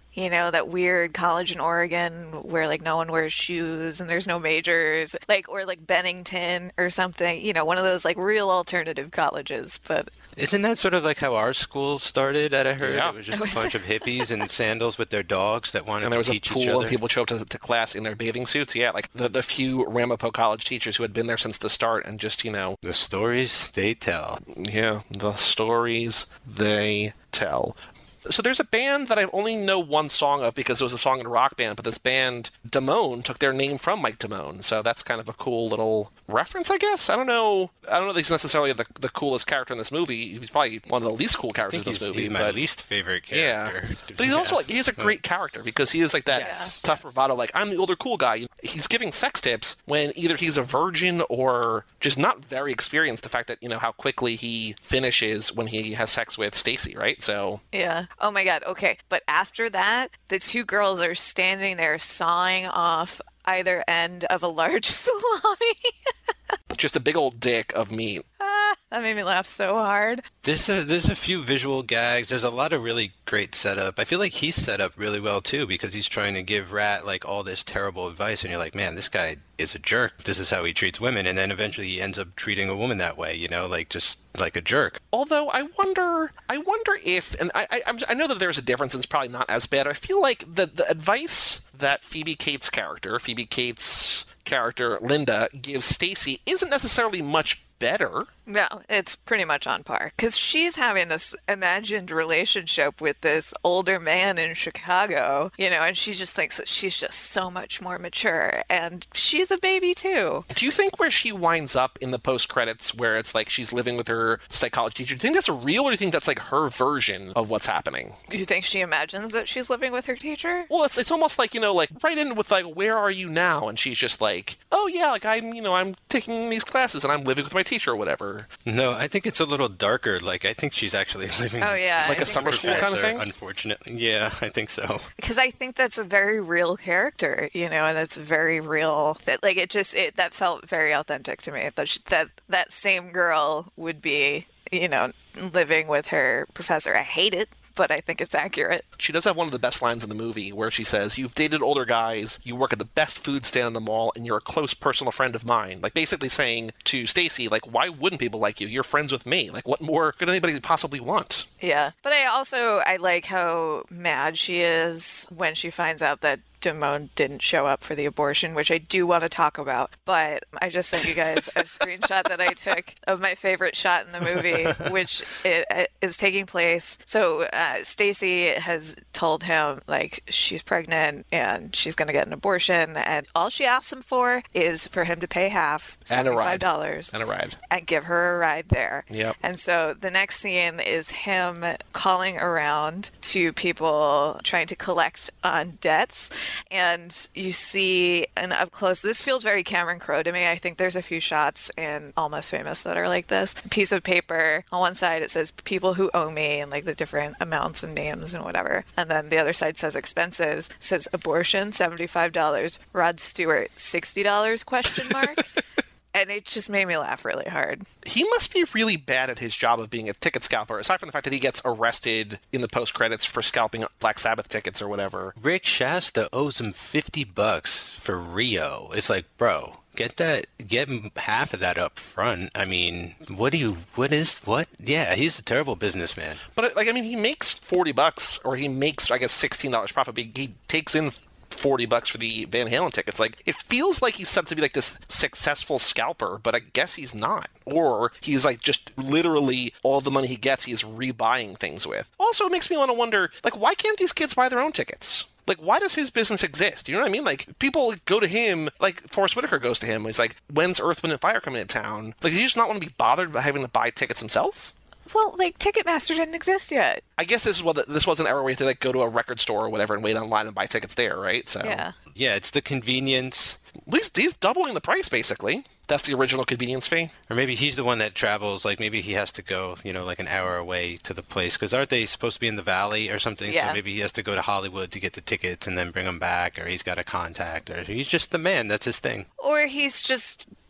that weird college in Oregon where like no one wears shoes and there's no majors, like, or like Bennington or something, one of those like real alternative colleges. But isn't that sort of like how our school started, I heard? Yeah. It was just a bunch of hippies in sandals with their dogs that wanted And there to was a teach each pool other. and people showed up to class in their bathing suits. Yeah, like the few Ramapo College teachers who had been there since the start and just, The stories they tell. yeah, the stories they tell. So there's a band that I only know one song of because it was a song in a rock band, but this band, Damone, took their name from Mike Damone. So that's kind of a cool little reference, I guess. I don't know that he's necessarily the coolest character in this movie. He's probably one of the least cool I characters think in this movie. he's my least favorite character. Yeah, but he's also he's a great character because he is like that Yes. tough bravado, like I'm the older cool guy. He's giving sex tips when either he's a virgin or just not very experienced. The fact that how quickly he finishes when he has sex with Stacy, right? So yeah. Oh my God. Okay. But after that, the two girls are standing there sawing off either end of a large salami. just a big old dick of meat. That made me laugh so hard. There's a few visual gags. There's a lot of really great setup. I feel like he's set up really well too because he's trying to give Rat like all this terrible advice, and you're like, man, this guy is a jerk. This is how he treats women, and then eventually he ends up treating a woman that way, like just like a jerk. Although I wonder if, and I know that there's a difference, and it's probably not as bad. I feel like the advice that Phoebe Cates' character Linda gives Stacy isn't necessarily much better. No, it's pretty much on par because she's having this imagined relationship with this older man in Chicago, and she just thinks that she's just so much more mature, and she's a baby too. Do you think where she winds up in the post-credits where it's like she's living with her psychology teacher, do you think that's real or do you think that's like her version of what's happening? Do you think she imagines that she's living with her teacher? Well, it's almost like, like right in with like, where are you now? And she's just like, oh yeah, like I'm taking these classes and I'm living with my teacher or whatever. No, I think it's a little darker. Like, I think she's actually living Oh yeah, like a summer school kind of thing? Unfortunately. Yeah, I think so. Because I think that's a very real character, and that's very real. That like that felt very authentic to me. That same girl would be, living with her professor. I hate it, but I think it's accurate. She does have one of the best lines in the movie where she says, you've dated older guys, you work at the best food stand in the mall, and you're a close personal friend of mine. Like, basically saying to Stacy, like, why wouldn't people like you? You're friends with me. Like, what more could anybody possibly want? Yeah. But I like how mad she is when she finds out that Damone didn't show up for the abortion, which I do want to talk about. But I just sent you guys a screenshot that I took of my favorite shot in the movie, which is taking place. So Stacy has told him, like, she's pregnant and she's going to get an abortion. And all she asks him for is for him to pay half, And a ride. $75. And a ride. And give her a ride there. Yep. And so the next scene is him calling around to people trying to collect on debts. And you see an up close, this feels very Cameron Crowe to me. I think there's a few shots in Almost Famous that are like this. A piece of paper, on one side it says people who owe me and like the different amounts and names and whatever. And then the other side says expenses, says abortion, $75, Rod Stewart, $60, question mark. And it just made me laugh really hard. He must be really bad at his job of being a ticket scalper, aside from the fact that he gets arrested in the post-credits for scalping Black Sabbath tickets or whatever. Rick Shasta owes him $50 for Rio. It's like, bro, get half of that up front. I mean, what? Yeah, he's a terrible businessman. But, he makes $40, or he makes, I guess, $16 profit, but he takes in $40 for the Van Halen tickets. Like, it feels like he's set up to be like this successful scalper, but I guess he's not. Or he's like just literally all the money he gets, he's rebuying things with. Also, it makes me want to wonder, like, why can't these kids buy their own tickets? Like, why does his business exist? You know what I mean? Like, people go to him, like, Forrest Whitaker goes to him. He's like, when's Earth, Wind & Fire coming to town? Like, does he just not want to be bothered by having to buy tickets himself? Well, like, Ticketmaster didn't exist yet. I guess this was an era where you had to like go to a record store or whatever and wait online and buy tickets there, right? So yeah, it's the convenience. He's doubling the price basically. That's the original convenience fee. Or maybe he's the one that travels. Like maybe he has to go, like an hour away to the place because aren't they supposed to be in the valley or something? Yeah. So maybe he has to go to Hollywood to get the tickets and then bring them back, or he's got a contact, or he's just the man. That's his thing. Or he's just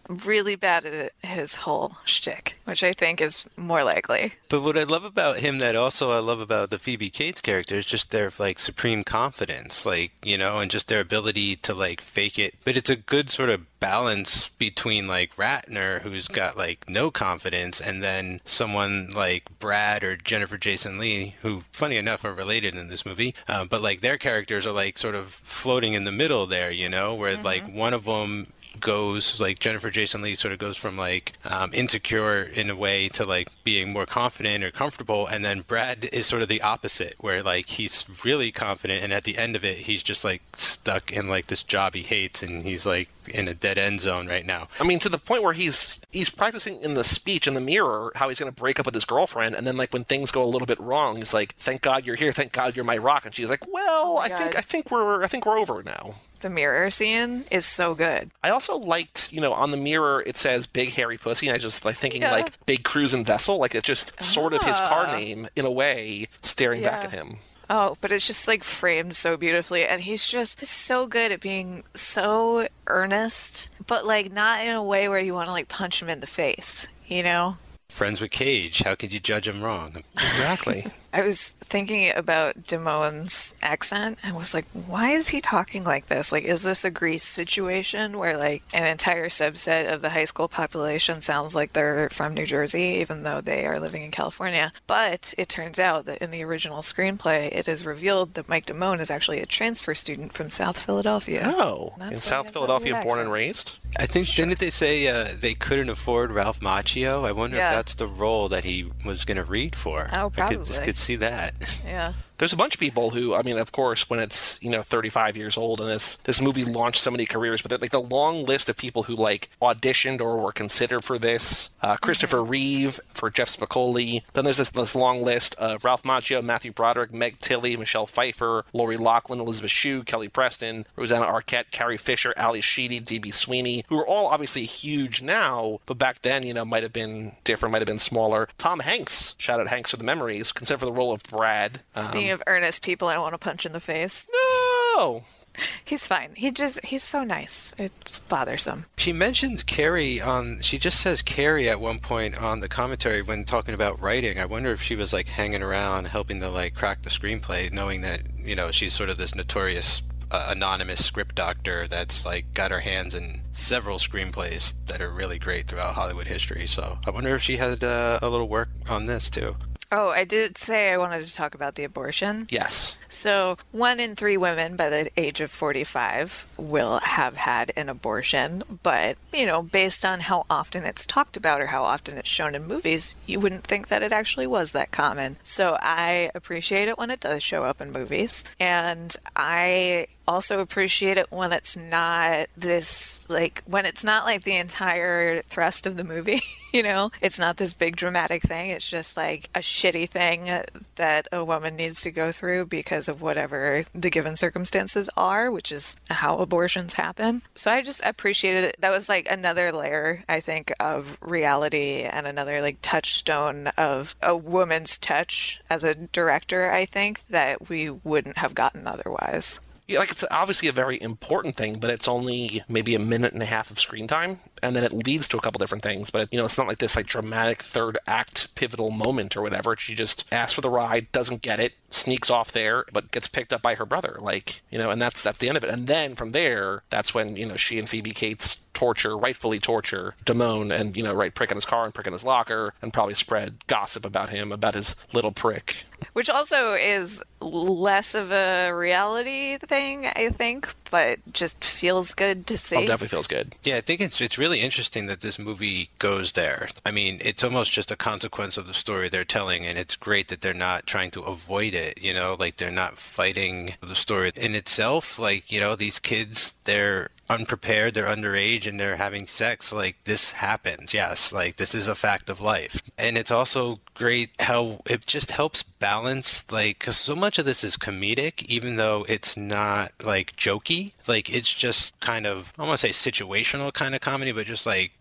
really bad at his whole shtick, which I think is more likely. But what I love about him that also I love about the Phoebe Cates character is just their like supreme confidence, like, you know, and just their ability to like fake it. But it's a good sort of balance between like Ratner, who's got like no confidence, and then someone like Brad or Jennifer Jason Leigh, who funny enough are related in this movie, but like their characters are like sort of floating in the middle there, you know, whereas like one of them goes like Jennifer Jason Leigh sort of goes from like insecure in a way to like being more confident or comfortable, and then Brad is sort of the opposite, where like he's really confident and at the end of it he's just like stuck in like this job he hates and he's like in a dead end zone right now. I mean, to the point where he's practicing in the speech in the mirror how he's going to break up with his girlfriend, and then like when things go a little bit wrong, he's like, "Thank God you're here. Thank God you're my rock." And she's like, "Well, I think we're over now." The mirror scene is so good. I also liked, you know, on the mirror it says Big Hairy Pussy, and I just like thinking like Big Cruisin' Vessel, like it's just sort of his car name in a way, staring back at him. Oh, but it's just like framed so beautifully, and he's just so good at being so earnest, but like not in a way where you want to like punch him in the face, you know? Friends with Cage, how could you judge him wrong? Exactly. I was thinking about Damon's accent and was like, why is he talking like this? Like, is this a Grease situation where like an entire subset of the high school population sounds like they're from New Jersey, even though they are living in California? But it turns out that in the original screenplay, it is revealed that Mike Damone is actually a transfer student from South Philadelphia. Oh, in South Philadelphia, born and raised? I think, didn't they say they couldn't afford Ralph Macchio? I wonder if that's the role that he was going to read for. Oh, probably. I could see that. Yeah. There's a bunch of people who, I mean, of course, when it's, you know, 35 years old and this movie launched so many careers, but like the long list of people who like auditioned or were considered for this, Christopher Reeve for Jeff Spicoli. Then there's this long list of Ralph Macchio, Matthew Broderick, Meg Tilly, Michelle Pfeiffer, Lori Loughlin, Elizabeth Shue, Kelly Preston, Rosanna Arquette, Carrie Fisher, Ali Sheedy, D.B. Sweeney, who are all obviously huge now, but back then, you know, might have been different, might have been smaller. Tom Hanks, shout out Hanks for the memories, considered for the role of Brad. Speaking of earnest people I want to punch in the face. No! He's fine. He's so nice. It's bothersome. She mentions Carrie she just says Carrie at one point on the commentary when talking about writing. I wonder if she was like hanging around helping to like crack the screenplay, knowing that, you know, she's sort of this notorious anonymous script doctor that's like got her hands in several screenplays that are really great throughout Hollywood history. So I wonder if she had a little work on this too. Oh, I did say I wanted to talk about the abortion. Yes. So 1 in 3 women by the age of 45 will have had an abortion. But, you know, based on how often it's talked about or how often it's shown in movies, you wouldn't think that it actually was that common. So I appreciate it when it does show up in movies. And I also appreciate it when it's not this, like, when it's not like the entire thrust of the movie, you know? It's not this big dramatic thing. It's just like a shitty thing that a woman needs to go through because of whatever the given circumstances are, which is how abortions happen. So I just appreciated it. That was like another layer, I think, of reality and another like touchstone of a woman's touch as a director, I think, that we wouldn't have gotten otherwise. Yeah, like it's obviously a very important thing, but it's only maybe a minute and a half of screen time, and then it leads to a couple different things. But, you know, it's not like this like dramatic third act pivotal moment or whatever. She just asks for the ride, doesn't get it, sneaks off there, but gets picked up by her brother. Like, you know, and that's the end of it. And then from there, that's when, you know, she and Phoebe Cates rightfully torture Damone and, you know, prick in his car and prick in his locker and probably spread gossip about him, about his little prick. Which also is less of a reality thing, I think, but just feels good to see. Oh, definitely feels good. Yeah, I think it's really interesting that this movie goes there. I mean, it's almost just a consequence of the story they're telling, and it's great that they're not trying to avoid it, you know, like they're not fighting the story in itself. Like, you know, these kids, they're unprepared, they're underage, and they're having sex. Like, this happens, yes, like this is a fact of life. And it's also great how it just helps balance, like, because so much of this is comedic, even though it's not like jokey. Like, it's just kind of, I don't want to say situational kind of comedy, but just like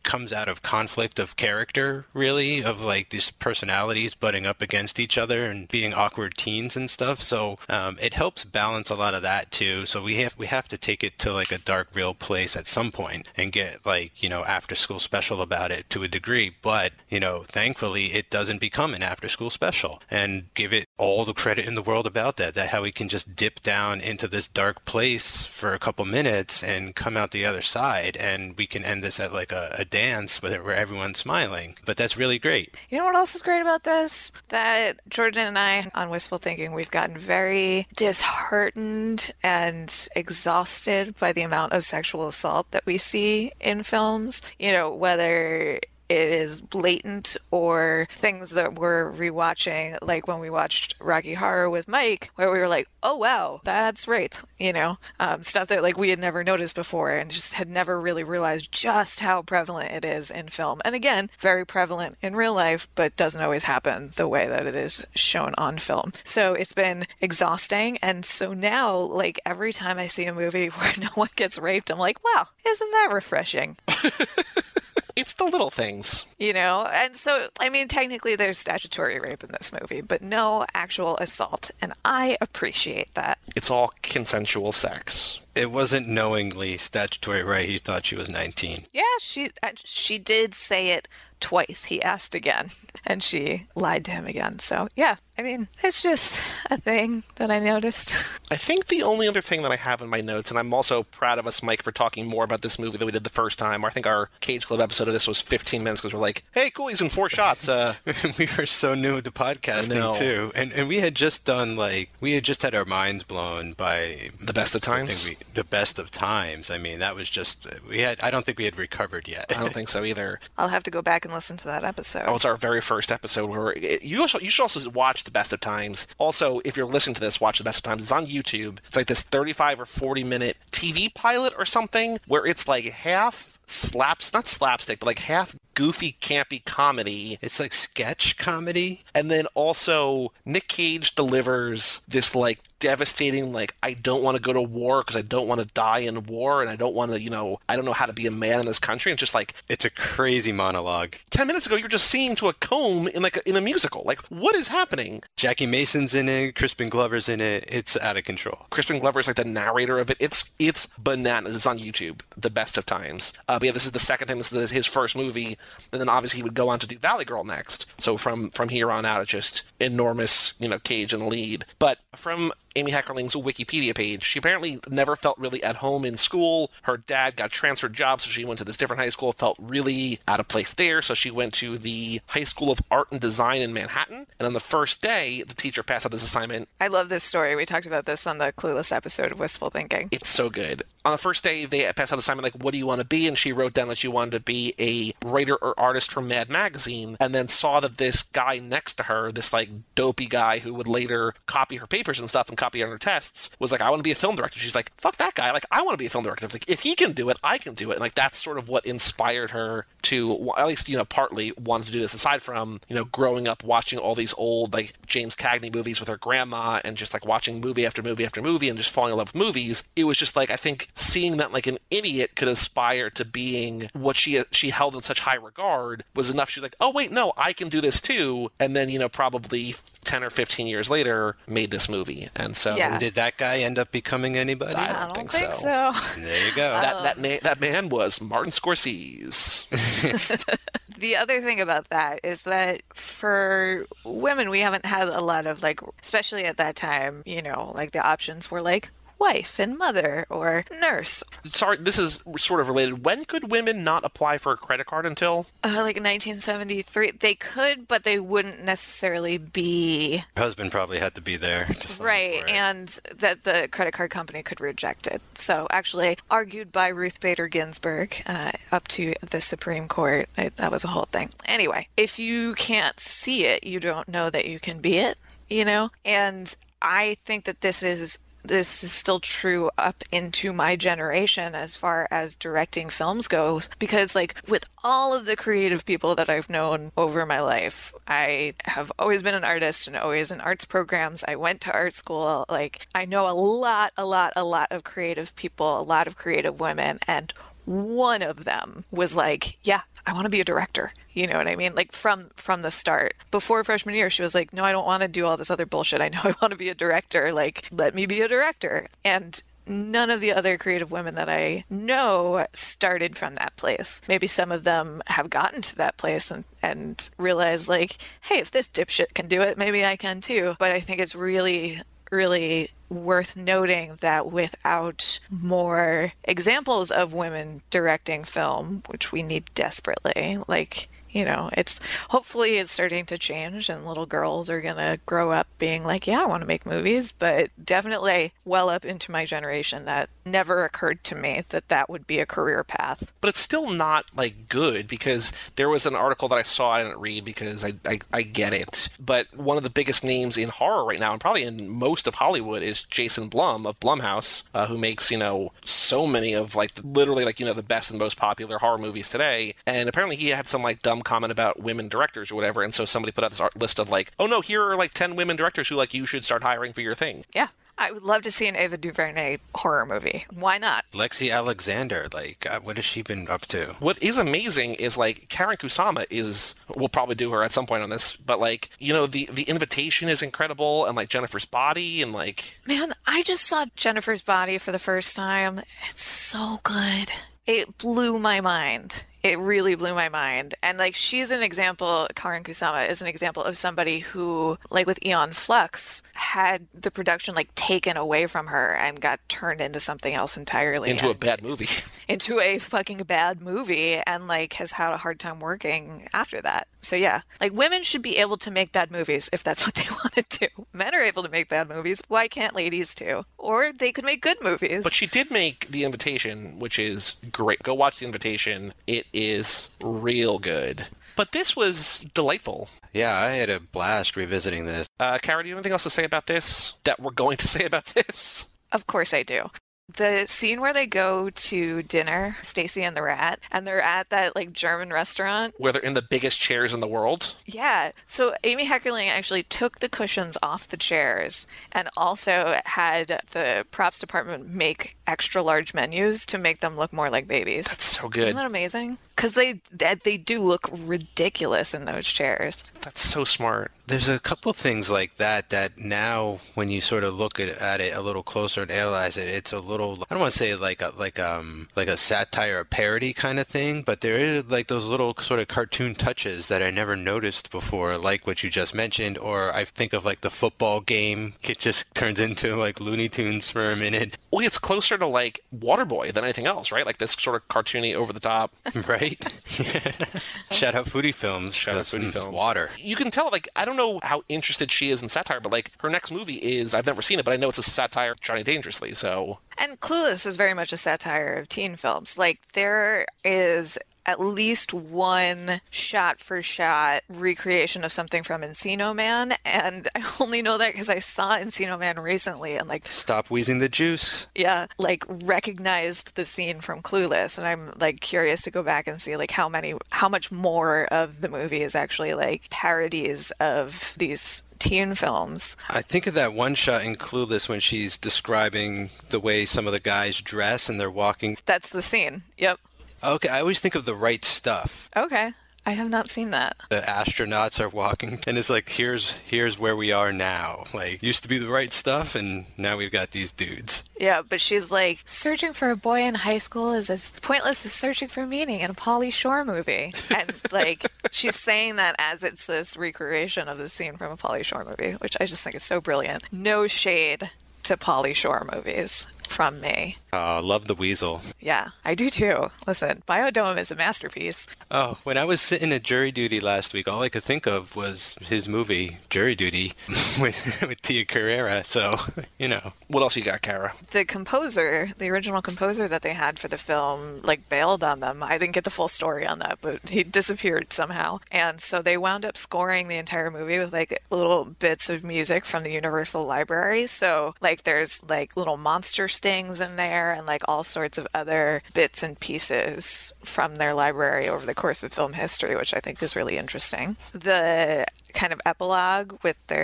comes out of conflict of character, really, of like these personalities butting up against each other and being awkward teens and stuff. So it helps balance a lot of that too. So we have to take it to like a dark, real place at some point and get like, you know, after school special about it to a degree. But, you know, thankfully it doesn't become an after school special, and give it all the credit in the world about that how we can just dip down into this dark place for a couple minutes and come out the other side, and we can end this at like a dance where everyone's smiling. But that's really great. You know what else is great about this? That Jordan and I on Wistful Thinking, we've gotten very disheartened and exhausted by the amount of sexual assault that we see in films. You know, whether it is blatant or things that we're rewatching, like when we watched Rocky Horror with Mike, where we were like, oh wow, that's rape, you know, stuff that like we had never noticed before and just had never really realized just how prevalent it is in film. And again, very prevalent in real life, but doesn't always happen the way that it is shown on film. So it's been exhausting. And so now, like every time I see a movie where no one gets raped, I'm like, wow, isn't that refreshing? It's the little things. You know, and so, I mean, technically there's statutory rape in this movie, but no actual assault. And I appreciate that. It's all consensual sex. It wasn't knowingly statutory rape. He thought she was 19. Yeah, she did say it twice. He asked again, and she lied to him again. So, yeah, I mean, it's just a thing that I noticed. I think the only other thing that I have in my notes, and I'm also proud of us, Mike, for talking more about this movie than we did the first time. I think our Cage Club episode of this was 15 minutes because we're like, hey, cool, he's in 4 shots. We were so new to podcasting, too. And we had just done, like, we had just had our minds blown by... The Best of Times? The Best of Times. I mean, that was just... I don't think we had recovered yet. I don't think so either. I'll have to go back and listen to that episode. That was our very first episode. Where you should also watch The Best of Times. Also, if you're listening to this, watch The Best of Times. It's on YouTube. It's like this 35 or 40 minute TV pilot or something where it's like half not slapstick, but like half goofy, campy comedy. It's like sketch comedy. And then also Nick Cage delivers this like devastating, like, I don't want to go to war because I don't want to die in war, and I don't want to, you know, I don't know how to be a man in this country. And just like, it's a crazy monologue. 10 minutes ago, you're just singing to a comb in a musical. Like, what is happening? Jackie Mason's in it. Crispin Glover's in it. It's out of control. Crispin Glover's like the narrator of it. It's bananas. It's on YouTube. The Best of Times. But yeah, this is the second thing. This is his first movie. And then obviously he would go on to do Valley Girl next. So from here on out, it's just enormous, you know, Cage in the lead. But from Amy Heckerling's Wikipedia page, she apparently never felt really at home in school. Her dad got transferred jobs, so she went to this different high school, felt really out of place there, so she went to the High School of Art and Design in Manhattan. And on the first day, the teacher passed out this assignment. I love this story. We talked about this on the Clueless episode of Wistful Thinking. It's so good. On the first day, they passed out an assignment like, what do you want to be? And she wrote down that she wanted to be a writer or artist for Mad Magazine, and then saw that this guy next to her, this like dopey guy who would later copy her papers and stuff and copy on her tests, was like, I want to be a film director. She's like, fuck that guy. Like, I want to be a film director. If he can do it, I can do it. And like, that's sort of what inspired her to, at least, you know, partly wanted to do this, aside from, you know, growing up watching all these old like James Cagney movies with her grandma and just like watching movie after movie after movie and just falling in love with movies. It was just like, I think seeing that like an idiot could aspire to being what she held in such high regard was enough. She's like, oh wait, no, I can do this too. And then, you know, probably 10 or 15 years later made this movie. And so did that guy end up becoming anybody? I don't think so. There you go. That man was Martin Scorsese. The other thing about that is that for women, we haven't had a lot of like, especially at that time, you know, like the options were like wife and mother or nurse. Sorry, this is sort of related. When could women not apply for a credit card until? Like 1973. They could, but they wouldn't necessarily be... Her husband probably had to be there. Right, and that the credit card company could reject it. So actually, argued by Ruth Bader Ginsburg up to the Supreme Court. That was a whole thing. Anyway, if you can't see it, you don't know that you can be it, you know? And I think that this is still true up into my generation as far as directing films goes, because like with all of the creative people that I've known over my life, I have always been an artist and always in arts programs. I went to art school. Like I know a lot of creative people, a lot of creative women, and one of them was like, yeah, I want to be a director. You know what I mean? Like from the start. Before freshman year, she was like, no, I don't want to do all this other bullshit. I know I want to be a director. Like, let me be a director. And none of the other creative women that I know started from that place. Maybe some of them have gotten to that place and realized, like, hey, if this dipshit can do it, maybe I can too. But I think it's really, really worth noting that without more examples of women directing film, which we need desperately, like, you know, hopefully it's starting to change and little girls are going to grow up being like, yeah, I want to make movies. But definitely well up into my generation, that never occurred to me that would be a career path. But it's still not like good, because there was an article that I saw, I didn't read because I get it. But one of the biggest names in horror right now, and probably in most of Hollywood, is Jason Blum of Blumhouse, who makes, you know, so many of like literally like, you know, the best and most popular horror movies today. And apparently he had some like dumb comment about women directors or whatever, and so somebody put out this list of like, oh no, here are like 10 women directors who like you should start hiring for your thing. Yeah. I would love to see an Ava DuVernay horror movie. Why not? Lexi Alexander, like, what has she been up to? What is amazing is, like, Karen Kusama we'll probably do her at some point on this, but, like, you know, the Invitation is incredible, and, like, Jennifer's Body, and, like... Man, I just saw Jennifer's Body for the first time. It's so good. It blew my mind. It really blew my mind. And like, she's an example, Karen Kusama is an example of somebody who, like with Aeon Flux, had the production like taken away from her and got turned into something else entirely. Into a bad movie. Into a fucking bad movie, and like has had a hard time working after that. So yeah, like women should be able to make bad movies if that's what they want to do. Men are able to make bad movies. Why can't ladies too? Or they could make good movies. But she did make The Invitation, which is great. Go watch The Invitation. It is real good. But this was delightful. Yeah, I had a blast revisiting this. Kara, do you have anything else to say about this that we're going to say about this? Of course I do. The scene where they go to dinner, Stacy and the Rat, and they're at that like German restaurant. Where they're in the biggest chairs in the world. Yeah. So Amy Heckerling actually took the cushions off the chairs and also had the props department make extra large menus to make them look more like babies. That's so good. Isn't that amazing? Because they do look ridiculous in those chairs. That's so smart. There's a couple things like that now when you sort of look at it a little closer and analyze it, it's a little, I don't want to say like a satire, a parody kind of thing, but there is like those little sort of cartoon touches that I never noticed before, like what you just mentioned, or I think of like the football game. It just turns into like Looney Tunes for a minute. Well, it's closer to like Waterboy than anything else, right? Like this sort of cartoony over the top. Right? Shout out Foodie Films. Shout out Foodie Films. Water. You can tell, like, I don't know how interested she is in satire, but like her next movie is, I've never seen it, but I know it's a satire of Johnny Dangerously, so... And Clueless is very much a satire of teen films. Like, there is at least one shot-for-shot recreation of something from Encino Man, and I only know that because I saw Encino Man recently and like... Stop wheezing the juice. Yeah, like recognized the scene from Clueless, and I'm like curious to go back and see like how much more of the movie is actually like parodies of these teen films. I think of that one shot in Clueless when she's describing the way some of the guys dress and they're walking. That's the scene. Yep. Okay, I always think of The Right Stuff. Okay. I have not seen that. The astronauts are walking, and it's like, here's where we are now. Like, used to be The Right Stuff, and now we've got these dudes. Yeah, but she's like, searching for a boy in high school is as pointless as searching for meaning in a Pauly Shore movie. And, like, she's saying that as it's this recreation of the scene from a Pauly Shore movie, which I just think is so brilliant. No shade to Pauly Shore movies from me. Love the Weasel. Yeah, I do too. Listen, Biodome is a masterpiece. Oh, when I was sitting at jury duty last week, all I could think of was his movie, Jury Duty, with Tia Carrera, so, you know. What else you got, Kara? The composer, the original composer that they had for the film, like, bailed on them. I didn't get the full story on that, but he disappeared somehow. And so they wound up scoring the entire movie with, like, little bits of music from the Universal Library. So, like, there's, like, little monster stings in there, and like all sorts of other bits and pieces from their library over the course of film history, which I think is really interesting. The kind of epilogue with their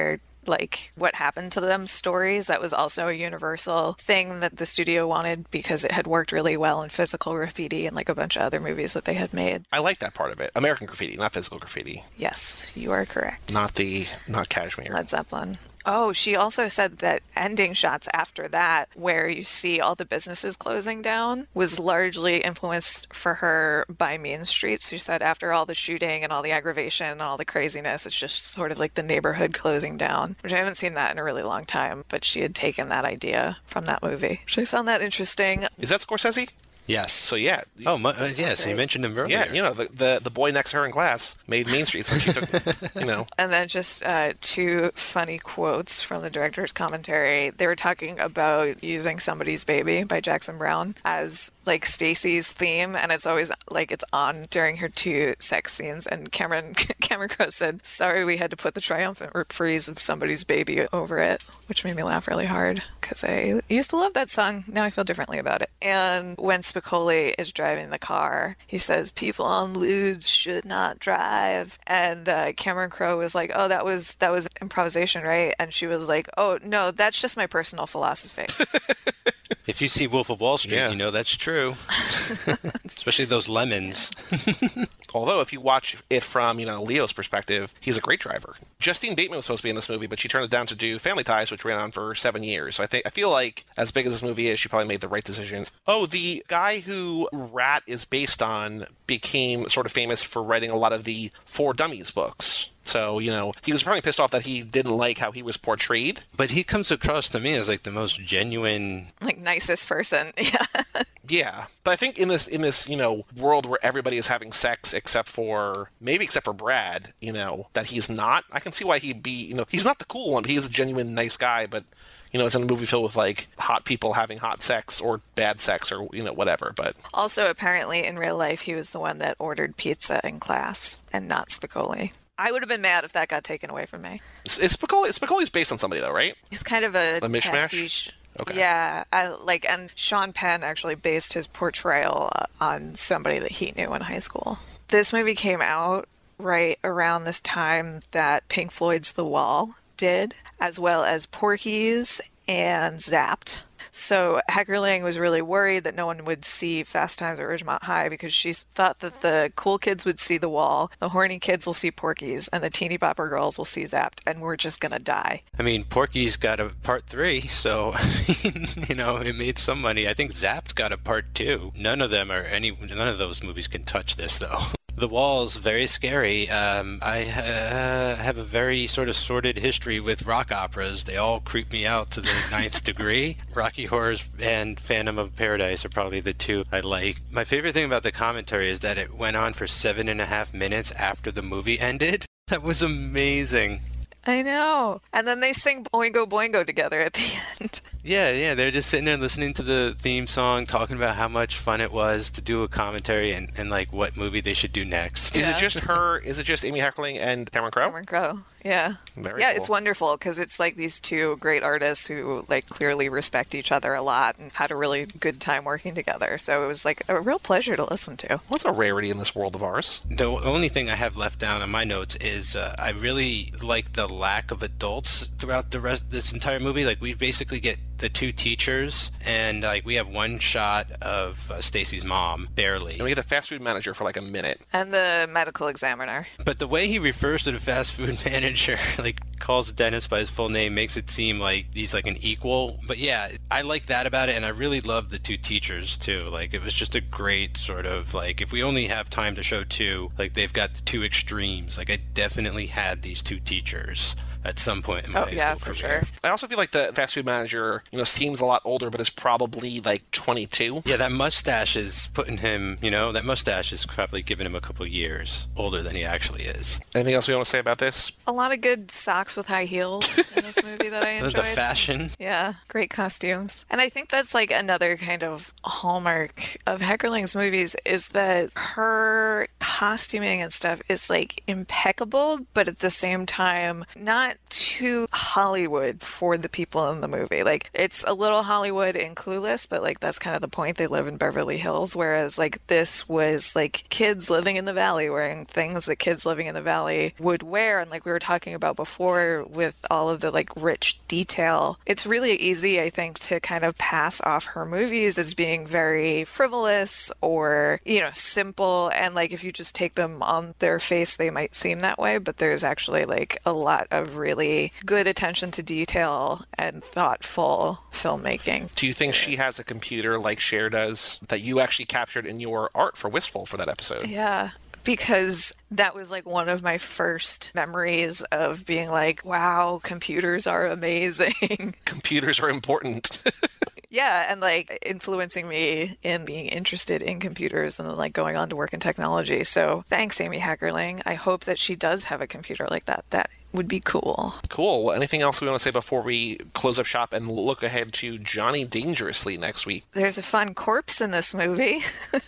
like what happened to them stories. That was also a universal thing that the studio wanted because it had worked really well in Physical Graffiti and like a bunch of other movies that they had made. I like that part of it. American Graffiti, not Physical Graffiti. Yes, you are correct. Not Kashmir. Led Zeppelin. Oh, she also said that ending shots after that, where you see all the businesses closing down, was largely influenced for her by Mean Streets. She said after all the shooting and all the aggravation and all the craziness, it's just sort of like the neighborhood closing down, which I haven't seen that in a really long time, but she had taken that idea from that movie. So I found that interesting. Is that Scorsese? Yes. So yeah. Oh, yes, you mentioned him earlier. Yeah, you know, the boy next to her in class made Mean Streets, and she took, you know. And then just two funny quotes from the director's commentary. They were talking about using Somebody's Baby by Jackson Browne as like Stacy's theme, and it's always like it's on during her 2 sex scenes. And Cameron Crowe said, "Sorry, we had to put the triumphant reprise of Somebody's Baby over it," which made me laugh really hard because I used to love that song. Now I feel differently about it. And when Spicoli is driving the car, he says, "People on lewds should not drive." And Cameron Crowe was like, "Oh, that was improvisation, right?" And she was like, "Oh, no, that's just my personal philosophy." If you see Wolf of Wall Street, Yeah. you know that's true. Especially those lemons. Although, if you watch it from, you know, Leo's perspective, he's a great driver. Justine Bateman was supposed to be in this movie, but she turned it down to do Family Ties, which ran on for 7 years. So I feel like, as big as this movie is, she probably made the right decision. Oh, the guy who Rat is based on became sort of famous for writing a lot of the For Dummies books. So, you know, he was probably pissed off that he didn't like how he was portrayed. But he comes across to me as like the most genuine. Like nicest person. Yeah. Yeah, but I think in this you know world where everybody is having sex except for Brad, you know, that he's not. I can see why he'd be, you know, he's not the cool one, but he's a genuine nice guy. But you know, it's in a movie filled with like hot people having hot sex or bad sex or you know whatever. But Also, apparently, in real life, he was the one that ordered pizza in class and not Spicoli. I would have been mad if that got taken away from me. is Spicoli's based on somebody though, right? He's kind of a mishmash? pastiche. Okay. Yeah, and Sean Penn actually based his portrayal on somebody that he knew in high school. This movie came out right around this time that Pink Floyd's The Wall did, as well as Porky's and Zapped. So Heckerling was really worried that no one would see Fast Times at Ridgemont High because she thought that the cool kids would see The Wall, the horny kids will see Porky's, and the teeny bopper girls will see Zapped, and we're just gonna die. I mean, Porky's got a part 3, so you know it made some money. I think Zapped got a part 2. None of those movies can touch this though. The Wall's very scary. I have a very sort of sordid history with rock operas. They all creep me out to the 9th degree. Rocky Horrors and Phantom of Paradise are probably the 2 I like. My favorite thing about the commentary is that it went on for 7.5 minutes after the movie ended. That was amazing. I know. And then they sing Boingo Boingo together at the end. Yeah, they're just sitting there listening to the theme song, talking about how much fun it was to do a commentary and like what movie they should do next. Is it just her? Is it just Amy Heckerling and Cameron Crowe? Cameron Crowe. Yeah. Very yeah, cool. It's wonderful because it's like these two great artists who like clearly respect each other a lot and had a really good time working together. So it was like a real pleasure to listen to. What's a rarity in this world of ours? The only thing I have left down on my notes is I really like the lack of adults throughout the rest this entire movie. Like we basically get the 2 teachers and like we have one shot of Stacy's mom, barely. And we get a fast food manager for like a minute. And the medical examiner. But the way he refers to the fast food manager, like calls Dennis by his full name, makes it seem like he's like an equal. But yeah, I like that about it, and I really love the 2 teachers too. Like it was just a great sort of like, if we only have time to show 2, like they've got the 2 extremes. Like I definitely had these 2 teachers at some point in my high school for career. sure. I also feel like the fast food manager, you know, seems a lot older, but is probably like 22. Yeah, that mustache is putting him, you know, that mustache is probably giving him a couple years older than he actually is. Anything else we want to say about this? A lot of good socks with high heels in this movie that I enjoyed. The fashion. Yeah, great costumes. And I think that's like another kind of hallmark of Heckerling's movies is that her costuming and stuff is like impeccable, but at the same time not too Hollywood for the people in the movie. Like, it's a little Hollywood in Clueless, but like that's kind of the point. They live in Beverly Hills, whereas like this was like kids living in the valley wearing things that kids living in the valley would wear. And like we were talking about before with all of the like rich detail, it's really easy, I think, to kind of pass off her movies as being very frivolous or, you know, simple. And like if you just take them on their face, they might seem that way, but there's actually like a lot of really good attention to detail and thoughtful filmmaking. Do you think she has a computer like Cher does that you actually captured in your art for Wistful for that episode? Yeah. Because that was like one of my first memories of being like, wow, computers are amazing. Computers are important. Yeah, and like influencing me in being interested in computers and then like going on to work in technology. So thanks, Amy Heckerling. I hope that she does have a computer like that. That would be cool. Cool. Well, anything else we want to say before we close up shop and look ahead to Johnny Dangerously next week? There's a fun corpse in this movie.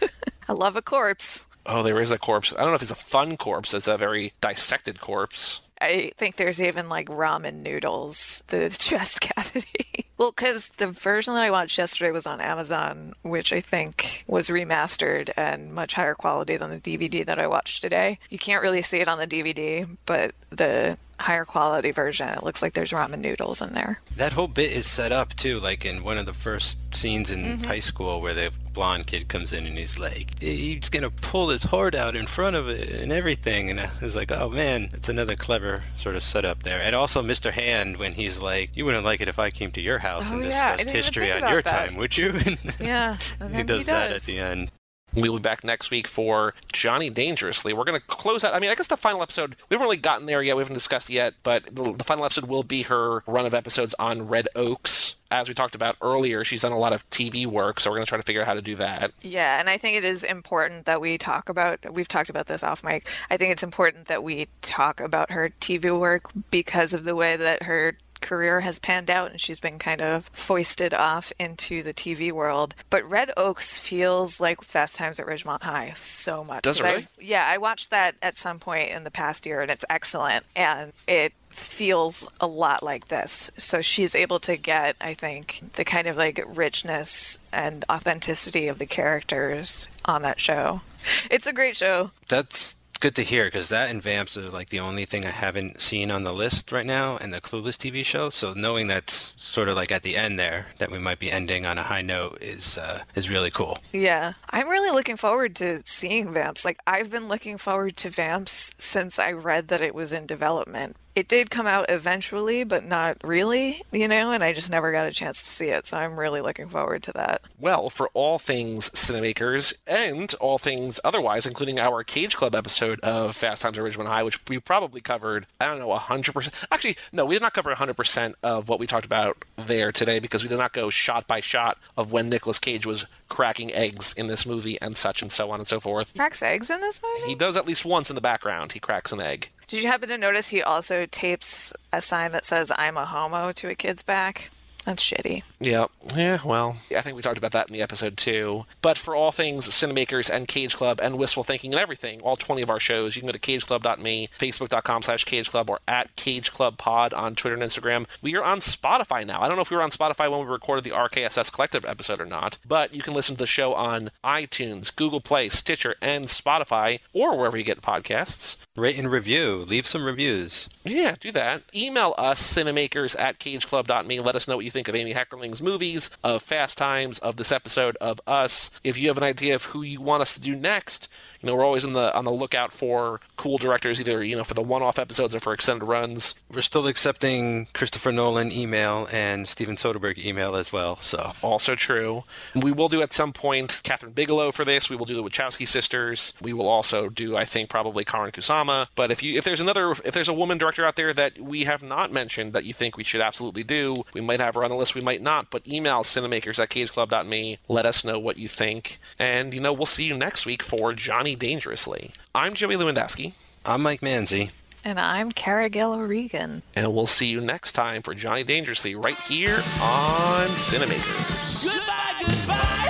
I love a corpse. Oh, there is a corpse. I don't know if it's a fun corpse. It's a very dissected corpse. I think there's even like ramen noodles, the chest cavity. Well, because the version that I watched yesterday was on Amazon, which I think was remastered and much higher quality than the DVD that I watched today. You can't really see it on the DVD, but the higher quality version, it looks like there's ramen noodles in there. That whole bit is set up too, like in one of the first scenes in high school where the blonde kid comes in and he's like, he's gonna pull his heart out in front of it and everything, and I was like, oh man, it's another clever sort of setup there. And also Mr. Hand, when he's like, you wouldn't like it if I came to your house and discussed history on your time, would you? Yeah, and he does that at the end. We'll be back next week for Johnny Dangerously. We're going to close out. I mean, I guess the final episode, we haven't really gotten there yet. We haven't discussed yet, but the final episode will be her run of episodes on Red Oaks. As we talked about earlier, she's done a lot of TV work, so we're going to try to figure out how to do that. Yeah, and I think it is important that we've talked about this off mic. I think it's important that we talk about her TV work because of the way that her career has panned out and she's been kind of foisted off into the TV world. But Red Oaks feels like Fast Times at Ridgemont High so much. Does it really? I watched that at some point in the past year and it's excellent. And it feels a lot like this. So she's able to get, I think, the kind of like richness and authenticity of the characters on that show. It's a great show. That's good to hear, because that and Vamps are like the only thing I haven't seen on the list right now, and the Clueless TV show. So knowing that's sort of like at the end there, that we might be ending on a high note is really cool. Yeah, I'm really looking forward to seeing Vamps. Like, I've been looking forward to Vamps since I read that it was in development. It did come out eventually, but not really, and I just never got a chance to see it, so I'm really looking forward to that. Well, for all things Cinemakers and all things otherwise, including our Cage Club episode of Fast Times at Ridgemont High, which we probably covered, 100%. Actually, no, we did not cover 100% of what we talked about there today because we did not go shot by shot of when Nicolas Cage was cracking eggs in this movie and such and so on and so forth. Cracks eggs in this movie? He does at least once in the background. He cracks an egg. Did you happen to notice he also tapes a sign that says, "I'm a homo" to a kid's back? That's shitty. Yeah, well, I think we talked about that in the episode too. But for all things Cinemakers and Cage Club and Wistful Thinking and everything, all 20 of our shows, you can go to cageclub.me, facebook.com/cageclub, or at cageclubpod on Twitter and Instagram. We are on Spotify now. I don't know if we were on Spotify when we recorded the RKSS Collective episode or not, but you can listen to the show on iTunes, Google Play, Stitcher, and Spotify, or wherever you get podcasts. Rate and review. Leave some reviews. Yeah, do that. Email us, cinemakers@cageclub.me. Let us know what you think of Amy Heckerling's movies, of Fast Times, of this episode, of us. If you have an idea of who you want us to do next, we're always on the lookout for cool directors, either, for the one-off episodes or for extended runs. We're still accepting Christopher Nolan email and Steven Soderbergh email as well, so. Also true. We will do at some point Catherine Bigelow for this. We will do the Wachowski sisters. We will also do, I think, probably Karin Kusama. But if there's a woman director out there that we have not mentioned that you think we should absolutely do, we might have her on the list, we might not, but email cinemakers@cageclub.me. Let us know what you think. And, we'll see you next week for Johnny Dangerously. I'm Joey Lewandowski. I'm Mike Manzi. And I'm Cara Gale-Regan. And we'll see you next time for Johnny Dangerously right here on Cinemakers. Goodbye, goodbye.